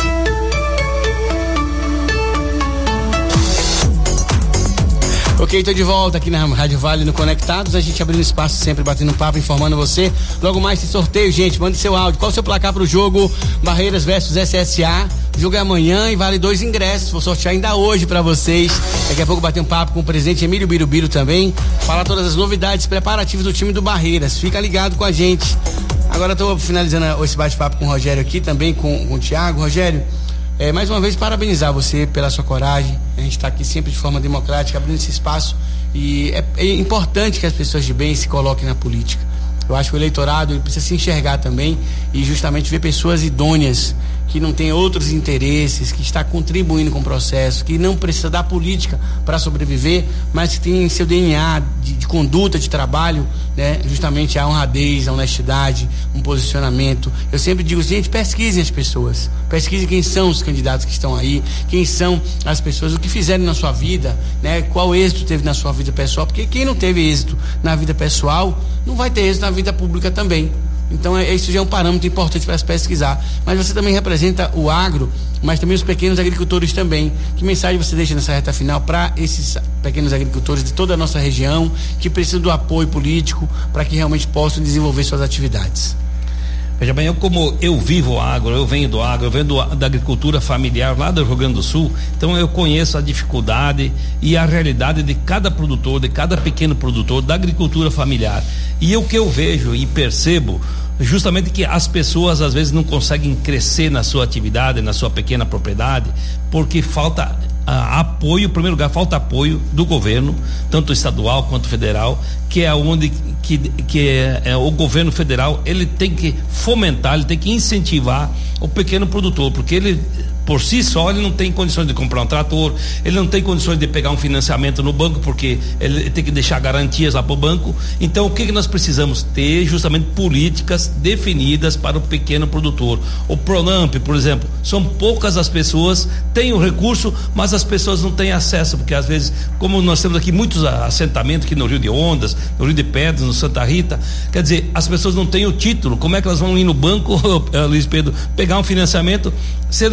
Ok, tô de volta aqui na Rádio Vale no Conectados, a gente abrindo espaço sempre, batendo papo, informando você. Logo mais tem sorteio, gente, mande seu áudio. Qual o seu placar pro jogo Barreiras versus S S A? O jogo é amanhã e vale dois ingressos, vou sortear ainda hoje pra vocês. Daqui a pouco bater um papo com o presidente Emílio Birubiru também, falar todas as novidades preparativas do time do Barreiras. Fica ligado com a gente. Agora eu tô finalizando esse bate-papo com o Rogério aqui, também com, com o Thiago. Rogério, É, mais uma vez, parabenizar você pela sua coragem. A gente está aqui sempre de forma democrática, abrindo esse espaço. E é, é importante que as pessoas de bem se coloquem na política. Eu acho que o eleitorado ele precisa se enxergar também e justamente ver pessoas idôneas, que não tem outros interesses, que está contribuindo com o processo, que não precisa da política para sobreviver, mas que tem seu D N A de, de conduta, de trabalho, né? Justamente a honradez, a honestidade, um posicionamento. Eu sempre digo, gente, pesquisem as pessoas, pesquisem quem são os candidatos que estão aí, quem são as pessoas, o que fizeram na sua vida, né? Qual êxito teve na sua vida pessoal, porque quem não teve êxito na vida pessoal, não vai ter êxito na vida pública também. Então, é, isso já é um parâmetro importante para se pesquisar. Mas você também representa o agro, mas também os pequenos agricultores também. Que mensagem você deixa nessa reta final para esses pequenos agricultores de toda a nossa região, que precisam do apoio político para que realmente possam desenvolver suas atividades? Veja bem, eu como eu vivo o agro, eu venho do agro, eu venho do, da agricultura familiar lá do Rio Grande do Sul, então eu conheço a dificuldade e a realidade de cada produtor, de cada pequeno produtor da agricultura familiar. E o que eu vejo e percebo justamente que as pessoas às vezes não conseguem crescer na sua atividade, na sua pequena propriedade, porque falta ah, apoio, em primeiro lugar, falta apoio do governo, tanto estadual quanto federal, que é onde que, que é, é, o governo federal ele tem que fomentar, ele tem que incentivar o pequeno produtor, porque ele por si só ele não tem condições de comprar um trator, ele não tem condições de pegar um financiamento no banco, porque ele tem que deixar garantias lá para o banco. Então o que, que nós precisamos ter? Justamente políticas definidas para o pequeno produtor. O Pronamp, por exemplo, são poucas as pessoas, têm o recurso, mas as pessoas não têm acesso, porque às vezes, como nós temos aqui muitos assentamentos aqui no Rio de Ondas, no Rio de Pedras, no Santa Rita, quer dizer, as pessoas não têm o título. Como é que elas vão ir no banco, Luiz Pedro, pegar um financiamento se ele não tem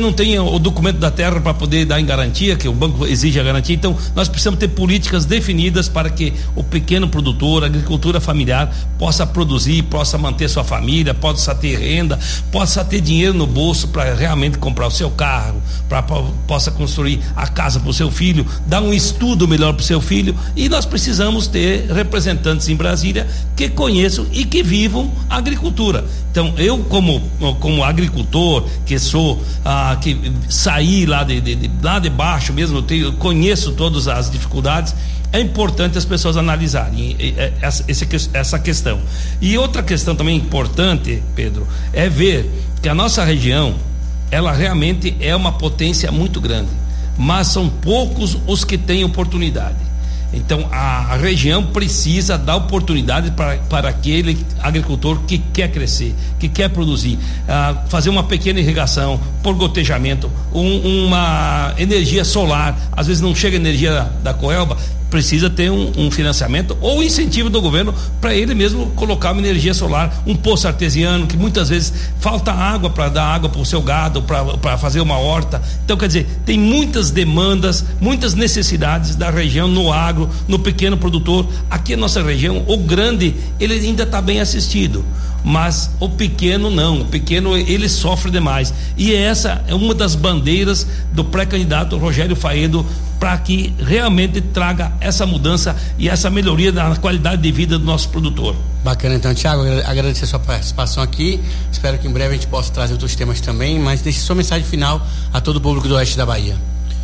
o documento da terra para poder dar em garantia, que o banco exige a garantia. Então nós precisamos ter políticas definidas para que o pequeno produtor, a agricultura familiar possa produzir, possa manter sua família, possa ter renda, possa ter dinheiro no bolso para realmente comprar o seu carro, para possa construir a casa para o seu filho, dar um estudo melhor para o seu filho. E nós precisamos ter representantes em Brasília que conheçam e que vivam a agricultura. Então eu como como agricultor que sou ah, que saí lá de, de, de lá de baixo mesmo, eu tenho, conheço todas as dificuldades. É importante as pessoas analisarem essa, essa questão. E outra questão também importante, Pedro, é ver que a nossa região, ela realmente é uma potência muito grande, mas são poucos os que têm oportunidade. Então a, a região precisa dar oportunidade para, para aquele agricultor que quer crescer, que quer produzir, ah, fazer uma pequena irrigação por gotejamento, um, uma energia solar. Às vezes não chega energia da Coelba, precisa ter um, um financiamento ou incentivo do governo para ele mesmo colocar uma energia solar, um poço artesiano, que muitas vezes falta água para dar água para o seu gado, para fazer uma horta. Então, quer dizer, tem muitas demandas, muitas necessidades da região no agro, no pequeno produtor. Aqui na nossa região, o grande, ele ainda está bem assistido, mas o pequeno não, o pequeno ele sofre demais. E essa é uma das bandeiras do pré-candidato Rogério Faedo, para que realmente traga essa mudança e essa melhoria na qualidade de vida do nosso produtor. Bacana, então, Thiago, agradecer a sua participação aqui. Espero que em breve a gente possa trazer outros temas também, mas deixe sua mensagem final a todo o público do oeste da Bahia.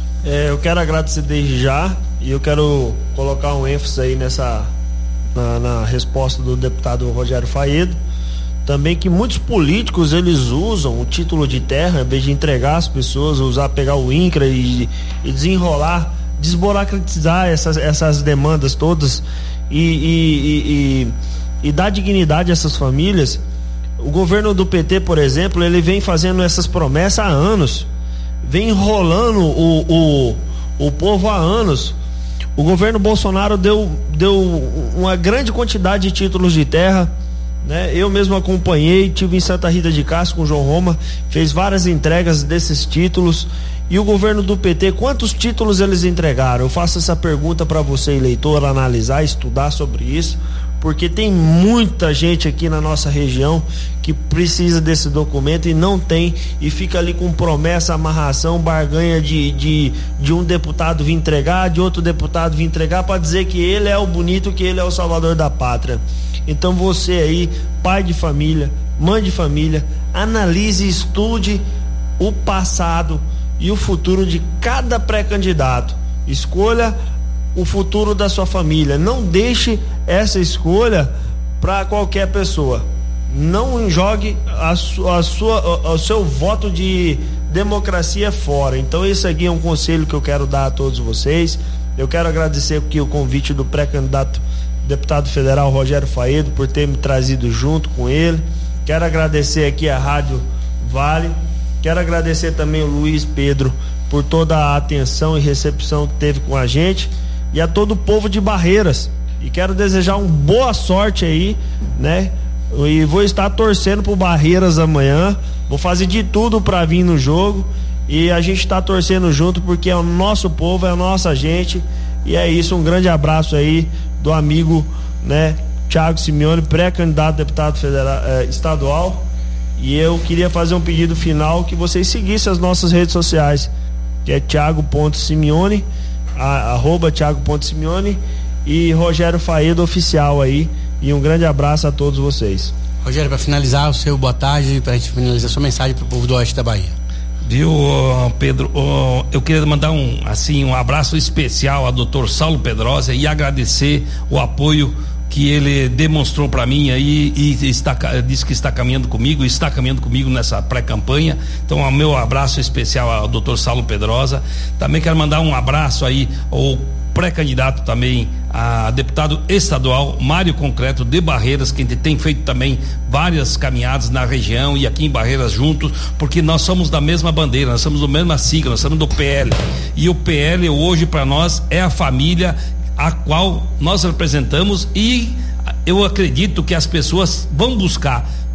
É, eu quero agradecer desde já e eu quero colocar um ênfase aí nessa na, na resposta do deputado Rogério Faedo. Também que muitos políticos eles usam o título de terra, em vez de entregar às pessoas, usar, pegar o INCRA e, e desenrolar, desburocratizar essas, essas demandas todas e, e, e, e, e dar dignidade a essas famílias. O governo do P T, por exemplo, ele vem fazendo essas promessas há anos, vem enrolando o, o, o povo há anos. O governo Bolsonaro deu, deu uma grande quantidade de títulos de terra, né? Eu mesmo acompanhei, tive em Santa Rita de Castro com o João Roma, fez várias entregas desses títulos. E o governo do P T, quantos títulos eles entregaram? Eu faço essa pergunta para você, eleitor, analisar, estudar sobre isso, porque tem muita gente aqui na nossa região que precisa desse documento e não tem, e fica ali com promessa, amarração, barganha de, de, de um deputado vir entregar, de outro deputado vir entregar, para dizer que ele é o bonito, que ele é o salvador da pátria. Então você aí, pai de família, mãe de família, analise e estude o passado e o futuro de cada pré-candidato. Escolha o futuro da sua família. Não deixe essa escolha para qualquer pessoa. Não jogue a sua, a sua, o seu voto de democracia fora. Então esse aqui é um conselho que eu quero dar a todos vocês. Eu quero agradecer aqui o convite do pré-candidato deputado federal Rogério Faedo por ter me trazido junto com ele. Quero agradecer aqui a Rádio Vale. Quero agradecer também o Luiz Pedro por toda a atenção e recepção que teve com a gente, e a todo o povo de Barreiras. E quero desejar uma boa sorte aí, né? E vou estar torcendo pro Barreiras amanhã. Vou fazer de tudo para vir no jogo. E a gente está torcendo junto porque é o nosso povo, é a nossa gente. E é isso, um grande abraço aí do amigo, né, Thiago Simeone, pré-candidato a deputado federal, eh, estadual. E eu queria fazer um pedido final, que vocês seguissem as nossas redes sociais, que é Thiago ponto Simeone, a, arroba Thiago ponto Simeone e Rogério Faedo oficial aí. E um grande abraço a todos vocês. Rogério, para finalizar o seu boa tarde, para a gente finalizar a sua mensagem para o povo do oeste da Bahia. Viu, Pedro, eu queria mandar um, assim, um abraço especial ao doutor Saulo Pedrosa e agradecer o apoio que ele demonstrou para mim aí e está, disse que está caminhando comigo, está caminhando comigo nessa pré-campanha. Então, o meu abraço especial ao doutor Saulo Pedrosa. Também quero mandar um abraço aí ao pré-candidato também a deputado estadual Mário Concreto de Barreiras, que tem feito também várias caminhadas na região e aqui em Barreiras juntos, porque nós somos da mesma bandeira, nós somos da mesma sigla, nós somos do P L, e o P L hoje para nós é a família a qual nós representamos, e eu acredito que as pessoas vão buscar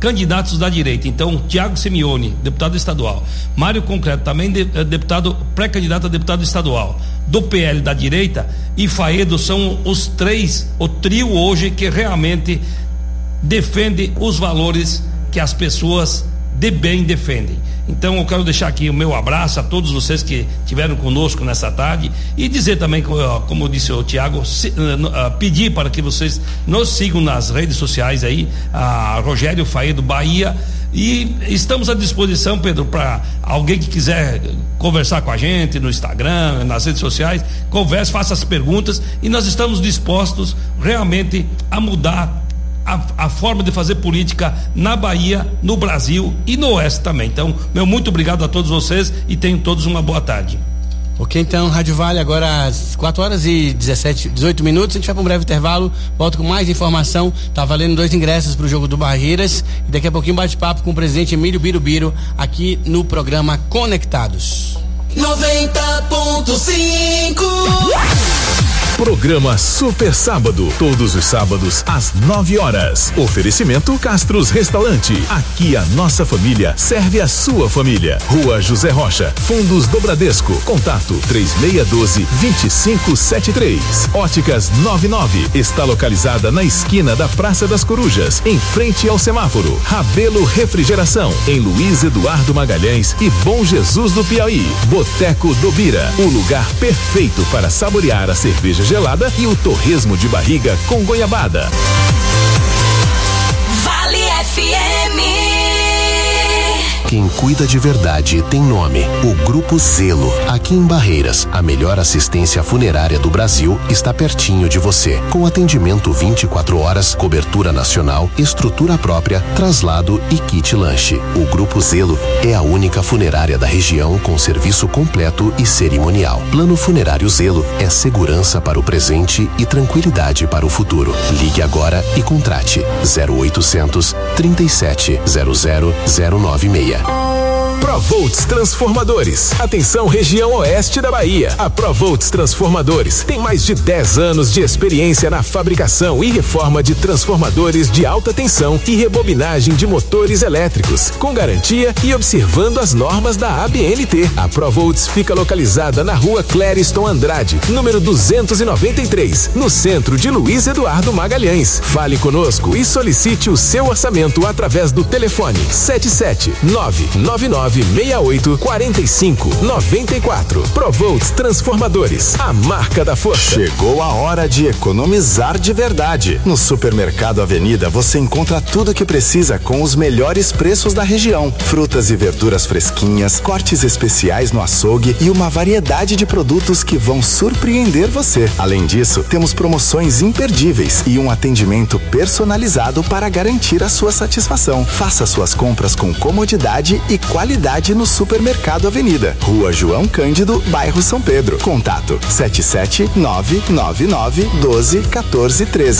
candidatos da direita. Então, Tiago Simeone, deputado estadual, Mário Concreto, também de, deputado, pré-candidato a deputado estadual, do P L da direita, e Faedo são os três, o trio hoje que realmente defende os valores que as pessoas de bem defendem. Então eu quero deixar aqui o meu abraço a todos vocês que estiveram conosco nessa tarde e dizer também, como disse o Tiago, pedir para que vocês nos sigam nas redes sociais aí, a Rogério Faedo Bahia, e estamos à disposição, Pedro, para alguém que quiser conversar com a gente no Instagram, nas redes sociais, converse, faça as perguntas, e nós estamos dispostos realmente a mudar A, a forma de fazer política na Bahia, no Brasil e no Oeste também. Então, meu muito obrigado a todos vocês e tenham todos uma boa tarde. Ok, então, Rádio Vale, agora às quatro horas e dezessete, dezoito minutos, a gente vai para um breve intervalo, volto com mais informação. Tá valendo dois ingressos para o jogo do Barreiras e daqui a pouquinho bate-papo com o presidente Emílio Birubiru aqui no programa Conectados. noventa ponto cinco Programa Super Sábado, todos os sábados às nove horas. Oferecimento Castros Restaurante. Aqui a nossa família serve a sua família. Rua José Rocha, Fundos do Bradesco. Contato três seis um dois, dois cinco sete três. Óticas noventa e nove está localizada na esquina da Praça das Corujas, em frente ao semáforo. Rabelo Refrigeração, em Luiz Eduardo Magalhães e Bom Jesus do Piauí. Boteco do Bira, o lugar perfeito para saborear a cerveja gelada e o torresmo de barriga com goiabada. Vale F M. Quem cuida de verdade tem nome: o Grupo Zelo. Aqui em Barreiras, a melhor assistência funerária do Brasil está pertinho de você. Com atendimento vinte e quatro horas, cobertura nacional, estrutura própria, traslado e kit lanche. O Grupo Zelo é a única funerária da região com serviço completo e cerimonial. Plano Funerário Zelo é segurança para o presente e tranquilidade para o futuro. Ligue agora e contrate zero oitocentos, trinta e sete, zero zero, zero nove seis. Provolts Transformadores. Atenção, região oeste da Bahia. A Provolts Transformadores tem mais de dez anos de experiência na fabricação e reforma de transformadores de alta tensão e rebobinagem de motores elétricos, com garantia e observando as normas da A B N T. A Provolts fica localizada na rua Clériston Andrade, número duzentos e noventa e três, no centro de Luiz Eduardo Magalhães. Fale conosco e solicite o seu orçamento através do telefone sete sete nove nove nove seis oito quatro cinco nove quatro. Provolts Transformadores, a marca da força. Chegou a hora de economizar de verdade. No Supermercado Avenida você encontra tudo o que precisa com os melhores preços da região. Frutas e verduras fresquinhas, cortes especiais no açougue e uma variedade de produtos que vão surpreender você. Além disso, temos promoções imperdíveis e um atendimento personalizado para garantir a sua satisfação. Faça suas compras com comodidade e qualidade no Supermercado Avenida, Rua João Cândido, bairro São Pedro. Contato sete sete nove nove nove um dois um quatro um três.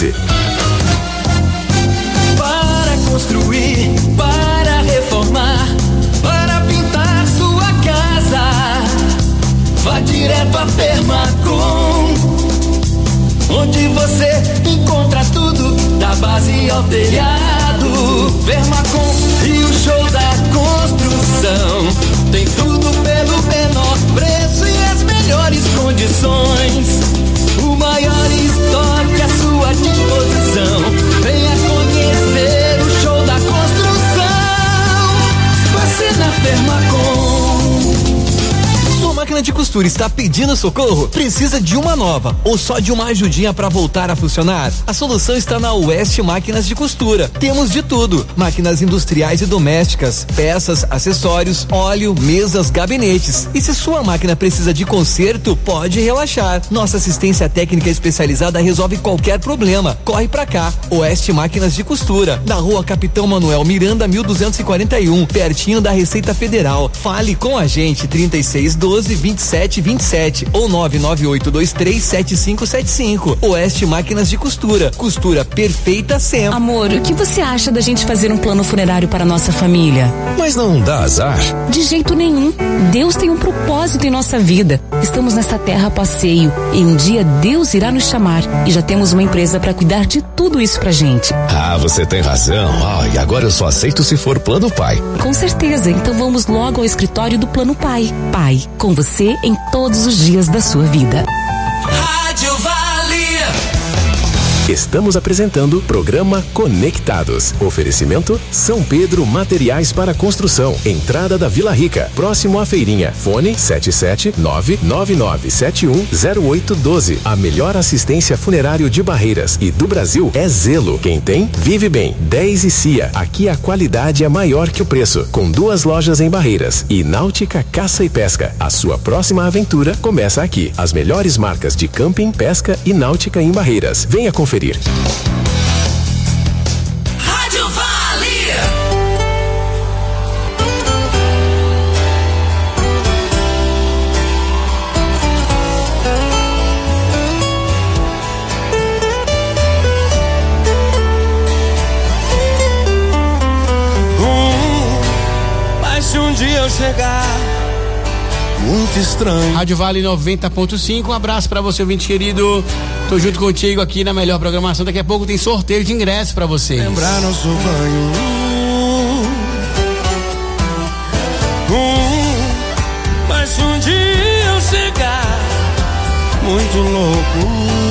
Para construir, para reformar, para pintar sua casa, vá direto a Permacom, onde você encontra tudo, da base ao telhado. Permacom e o show da construção, tem tudo pelo menor preço e as melhores condições. O maior estoque à sua disposição. Venha conhecer o show da construção, você na Permacom. Sua máquina de costura está pedindo socorro? Precisa de uma nova ou só de uma ajudinha para voltar a funcionar? A solução está na Oeste Máquinas de Costura. Temos de tudo: máquinas industriais e domésticas, peças, acessórios, óleo, mesas, gabinetes. E se sua máquina precisa de conserto, pode relaxar. Nossa assistência técnica especializada resolve qualquer problema. Corre pra cá. Oeste Máquinas de Costura, na Rua Capitão Manuel Miranda, mil duzentos e quarenta e um, pertinho da Receita Federal. Fale com a gente, trinta e seis doze, vinte e sete sete dois sete ou nove nove oito dois três sete cinco sete cinco. Oeste Máquinas de Costura. Costura perfeita sempre. Amor, o que você acha da gente fazer um plano funerário para nossa família? Mas não dá azar? De jeito nenhum. Deus tem um propósito em nossa vida. Estamos nessa terra a passeio e um dia Deus irá nos chamar e já temos uma empresa para cuidar de tudo isso pra gente. Ah, você tem razão. Ah, e agora eu só aceito se for Plano Pai. Com certeza, então vamos logo ao escritório do Plano Pai. Pai, com você em todos os dias da sua vida. Rádio Vale. Estamos apresentando o programa Conectados. Oferecimento São Pedro Materiais para Construção. Entrada da Vila Rica, próximo à feirinha. Fone sete sete nove nove nove sete um zero oito um dois. A melhor assistência funerário de Barreiras e do Brasil é Zelo. Quem tem, vive bem. dez e Cia. Aqui a qualidade é maior que o preço. Com duas lojas em Barreiras. E Náutica Caça e Pesca. A sua próxima aventura começa aqui. As melhores marcas de camping, pesca e náutica em Barreiras. Venha conferir. Rádio Vale. Hum, mas se um dia eu chegar muito estranho. Rádio Vale noventa ponto cinco, um abraço pra você, ouvinte querido. Tô junto contigo aqui na melhor programação. Daqui a pouco tem sorteio de ingressos pra vocês. Lembrar nosso banho. Hum, mas se um dia eu chegar muito louco,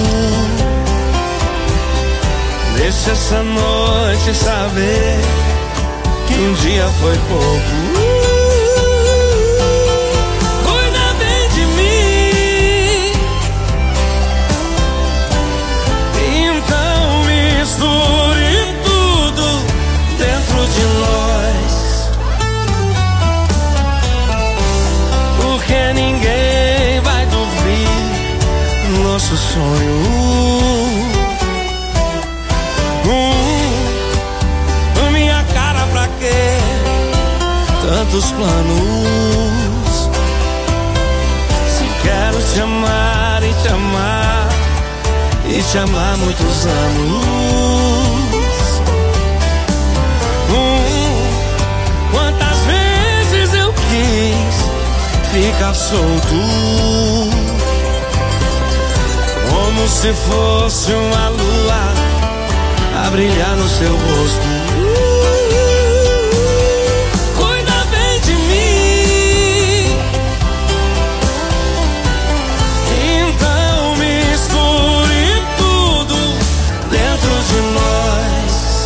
deixa essa noite saber que um dia foi pouco. Misture tudo dentro de nós, porque ninguém vai dormir no nosso sonho. Hum, minha cara, pra quê? Tantos planos. Se quero te amar e te amar e te amar muitos anos. Hum, quantas vezes eu quis ficar solto, como se fosse uma lua a brilhar no seu rosto. Cuida bem de mim, então misture tudo dentro de nós,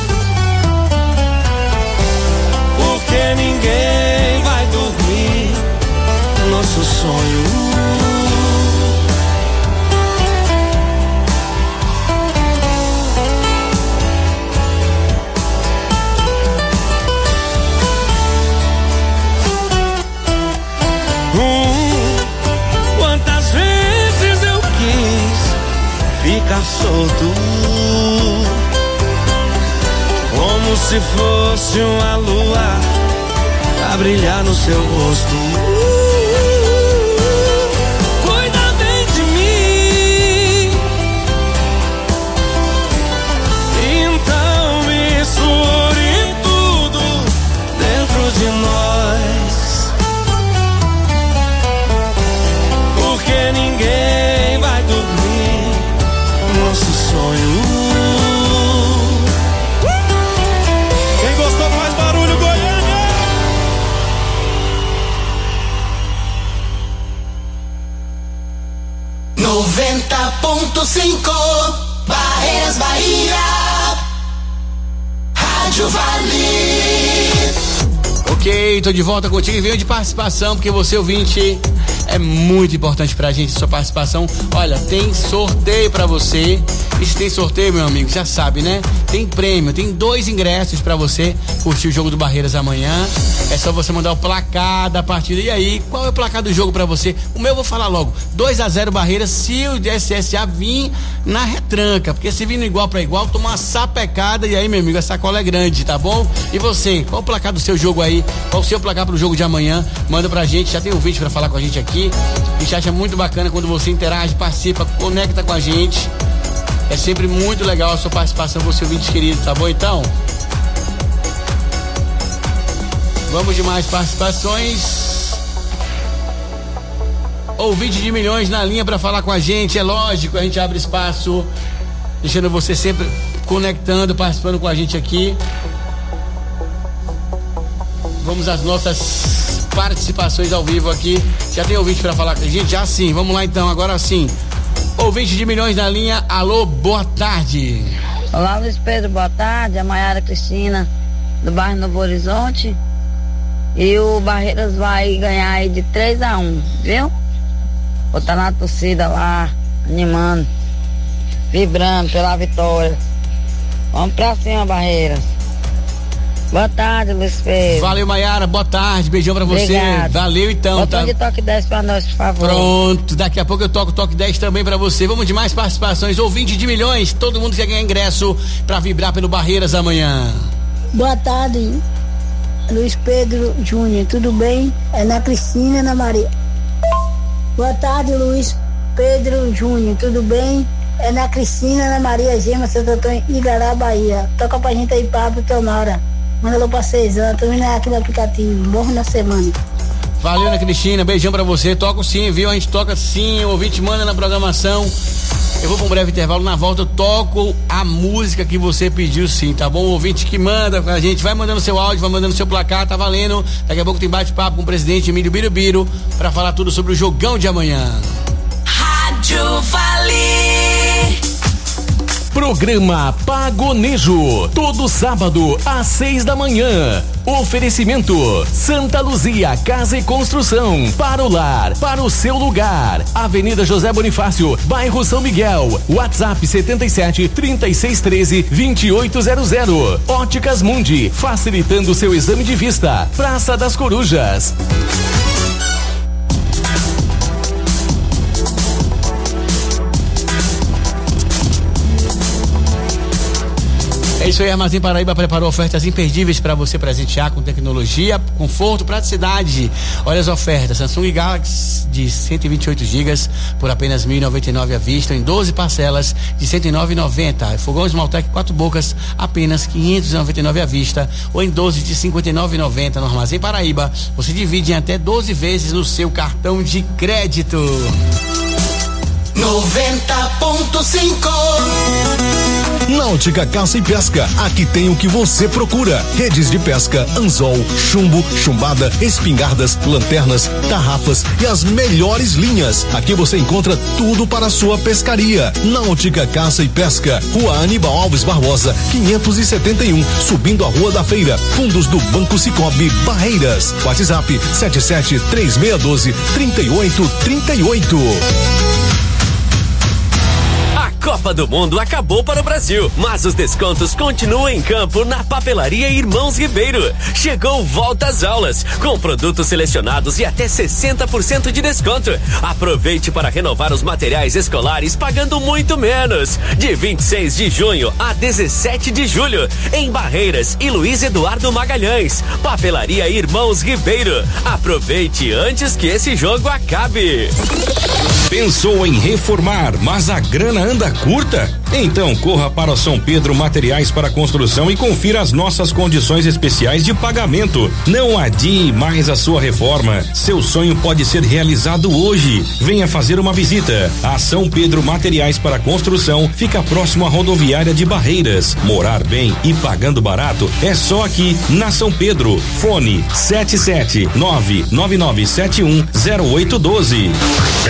porque ninguém vai dormir nosso sonho. Ficar solto, como se fosse uma lua a brilhar no seu rosto. Cuida bem de mim, então misture tudo dentro de nós, porque ninguém vai dormir nosso sonho. Quem gostou faz barulho, Goiânia! noventa ponto cinco Barreiras, Bahia. Rádio Vale. Ok, tô de volta contigo e venho de participação, porque você, ouvinte, é muito importante pra gente sua participação. Olha, tem sorteio pra você. E se tem sorteio, meu amigo, já sabe, né? tem prêmio, tem dois ingressos pra você curtir o jogo do Barreiras amanhã. É só você mandar o placar da partida. E aí, qual é o placar do jogo pra você? O meu eu vou falar logo, dois a zero Barreiras, se o S S A vir na retranca, porque se vindo igual pra igual, toma uma sapecada e aí, meu amigo, a sacola é grande, tá bom? E você, qual o placar do seu jogo aí? Qual o seu placar pro jogo de amanhã? Manda pra gente, já tem um vídeo pra falar com a gente aqui. A gente acha muito bacana quando você interage, participa, conecta com a gente. É sempre muito legal a sua participação, você ouvinte querido, tá bom então? Vamos de mais participações. Ouvinte de milhões na linha pra falar com a gente, é lógico, a gente abre espaço, deixando você sempre conectando, participando com a gente aqui. Vamos às nossas participações ao vivo aqui. Já tem ouvinte pra falar com a gente? Já sim, vamos lá então, agora sim. Ouvinte de milhões na linha, alô, boa tarde. Olá, Luiz Pedro, boa tarde. A Maiara Cristina, do bairro Novo Horizonte. E o Barreiras vai ganhar aí de três a um, viu? Vou estar na torcida lá, animando, vibrando pela vitória. Vamos pra cima, Barreiras. Boa tarde, Luiz Pedro. Valeu, Maiara, boa tarde, beijão pra você. Obrigado. Valeu então. Botão tá... de toque dez pra nós, por favor. Pronto, daqui a pouco eu toco toque dez também pra você. Vamos de mais participações, ouvinte de milhões, todo mundo quer ganhar ingresso pra vibrar pelo Barreiras amanhã. Boa tarde, Luiz Pedro Júnior, tudo bem? É na Cristina e na Maria. Boa tarde, Luiz Pedro Júnior, tudo bem? É na Cristina e na Maria Gema, Santo Antônio, Igará, Bahia. Toca pra gente aí, Pablo Tomara. Manda lá pra seis anos, tô indo aqui no aplicativo. Bom na semana. Valeu, Ana Cristina, beijão pra você. Toco sim, viu? A gente toca sim, o ouvinte manda na programação. Eu vou pra um breve intervalo, na volta eu toco a música que você pediu sim, tá bom? O ouvinte que manda pra gente, vai mandando seu áudio, vai mandando seu placar, tá valendo. Daqui a pouco tem bate-papo com o presidente Emílio Birubiru pra falar tudo sobre o jogão de amanhã. Rádio Vale. Programa Pagonejo, todo sábado às seis da manhã. Oferecimento Santa Luzia Casa e Construção, para o lar, para o seu lugar. Avenida José Bonifácio, bairro São Miguel. WhatsApp setenta e sete, trinta e seis, treze, vinte e oito zero zero. Óticas Mundi, facilitando seu exame de vista. Praça das Corujas. É isso aí, Armazém Paraíba preparou ofertas imperdíveis para você presentear com tecnologia, conforto, praticidade. Olha as ofertas: Samsung Galaxy de cento e vinte e oito gigas por apenas mil e noventa e nove à vista, em doze parcelas de cento e nove reais e noventa centavos. Fogão Smalltech quatro bocas, apenas quinhentos e noventa e nove à vista, ou em doze de cinquenta e nove reais e noventa centavos. No Armazém Paraíba, você divide em até doze vezes no seu cartão de crédito. noventa ponto cinco. Náutica Caça e Pesca, aqui tem o que você procura: redes de pesca, anzol, chumbo, chumbada, espingardas, lanternas, tarrafas e as melhores linhas. Aqui você encontra tudo para a sua pescaria. Náutica Caça e Pesca, Rua Aníbal Alves Barbosa, quinhentos e setenta e um, subindo a Rua da Feira, fundos do Banco Cicobi, Barreiras. WhatsApp sete sete três seis um dois, três oito três oito. Copa do Mundo acabou para o Brasil, mas os descontos continuam em campo na Papelaria Irmãos Ribeiro. Chegou Volta às Aulas, com produtos selecionados e até sessenta por cento de desconto. Aproveite para renovar os materiais escolares pagando muito menos. De vinte e seis de junho a dezessete de julho, em Barreiras e Luiz Eduardo Magalhães. Papelaria Irmãos Ribeiro. Aproveite antes que esse jogo acabe. Pensou em reformar, mas a grana anda curta? Então corra para São Pedro Materiais para Construção e confira as nossas condições especiais de pagamento. Não adie mais a sua reforma. Seu sonho pode ser realizado hoje. Venha fazer uma visita. A São Pedro Materiais para Construção fica próximo à rodoviária de Barreiras. Morar bem e pagando barato é só aqui na São Pedro. Fone sete sete nove nove nove sete um zero oito um dois. Economia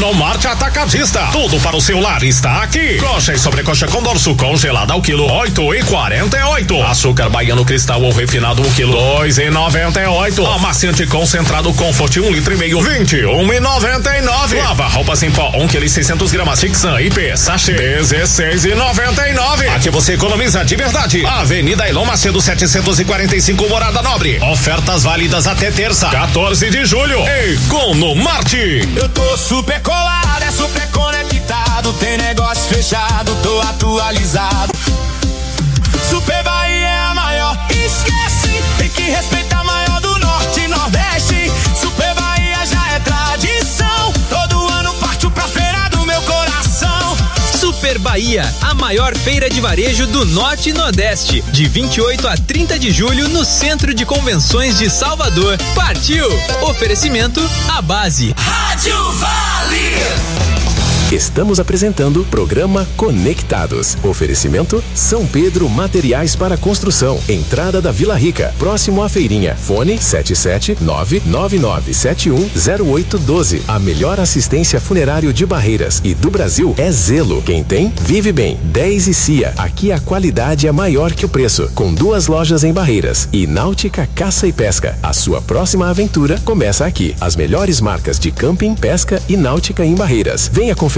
Sinomarte Atacadista. Tudo para o seu lar está aqui. Coxa e sobrecoxa com dorso congelada ao quilo oito e quarenta e oito. Açúcar baiano cristal ou refinado um quilo dois e noventa e oito. Amaciante concentrado Comfort um litro e meio vinte e um e noventa e nove. Lava roupas em pó um quilo e seiscentos gramas Tixan I P sachê dezesseis e noventa e nove. Aqui você economiza de verdade. Avenida Elon Macedo setecentos e quarenta e cinco Morada Nobre. Ofertas válidas até terça, quatorze de julho. Economarte. Eu tô super colado, é super conectado. Tem negócio fechado, tô atualizado. Super Bahia é a maior, esquece. Tem que respeitar a maior do norte e nordeste. Super Bahia já é tradição. Todo ano partiu pra feira do meu coração. Super Bahia, a maior feira de varejo do Norte e Nordeste, de vinte e oito a trinta de julho no Centro de Convenções de Salvador. Partiu! Oferecimento A Base. Rádio Vale. Estamos apresentando o programa Conectados. Oferecimento São Pedro Materiais para Construção. Entrada da Vila Rica, próximo à feirinha. Fone sete sete nove nove nove sete um zero oito um dois. A melhor assistência funerário de Barreiras e do Brasil é Zelo. Quem tem, vive bem. dez e Cia. Aqui a qualidade é maior que o preço. Com duas lojas em Barreiras. E Náutica Caça e Pesca. A sua próxima aventura começa aqui. As melhores marcas de camping, pesca e náutica em Barreiras. Venha conferir.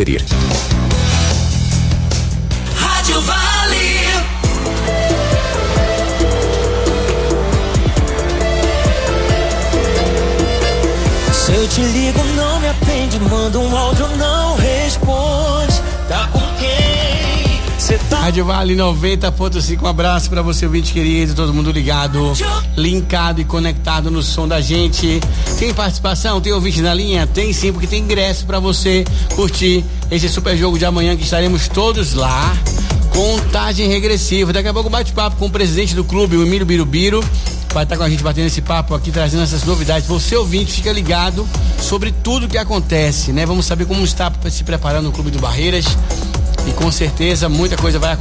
Rádio Vale. Se eu te ligo, não me atende. Manda um áudio, não responde. Tá com quem? Cê tá... Rádio Vale noventa ponto cinco. Um abraço pra você, ouvinte querido, todo mundo ligado, linkado e conectado no som da gente. Tem participação? Tem ouvinte na linha? Tem sim, porque tem ingresso pra você curtir esse super jogo de amanhã, que estaremos todos lá. Contagem regressiva. Daqui a pouco bate-papo com o presidente do clube, o Emílio Birubiru. Vai estar com a gente batendo esse papo aqui, trazendo essas novidades. Você, ouvinte, fica ligado sobre tudo que acontece, né? Vamos saber como está se preparando o Clube do Barreiras. E com certeza muita coisa vai acontecer.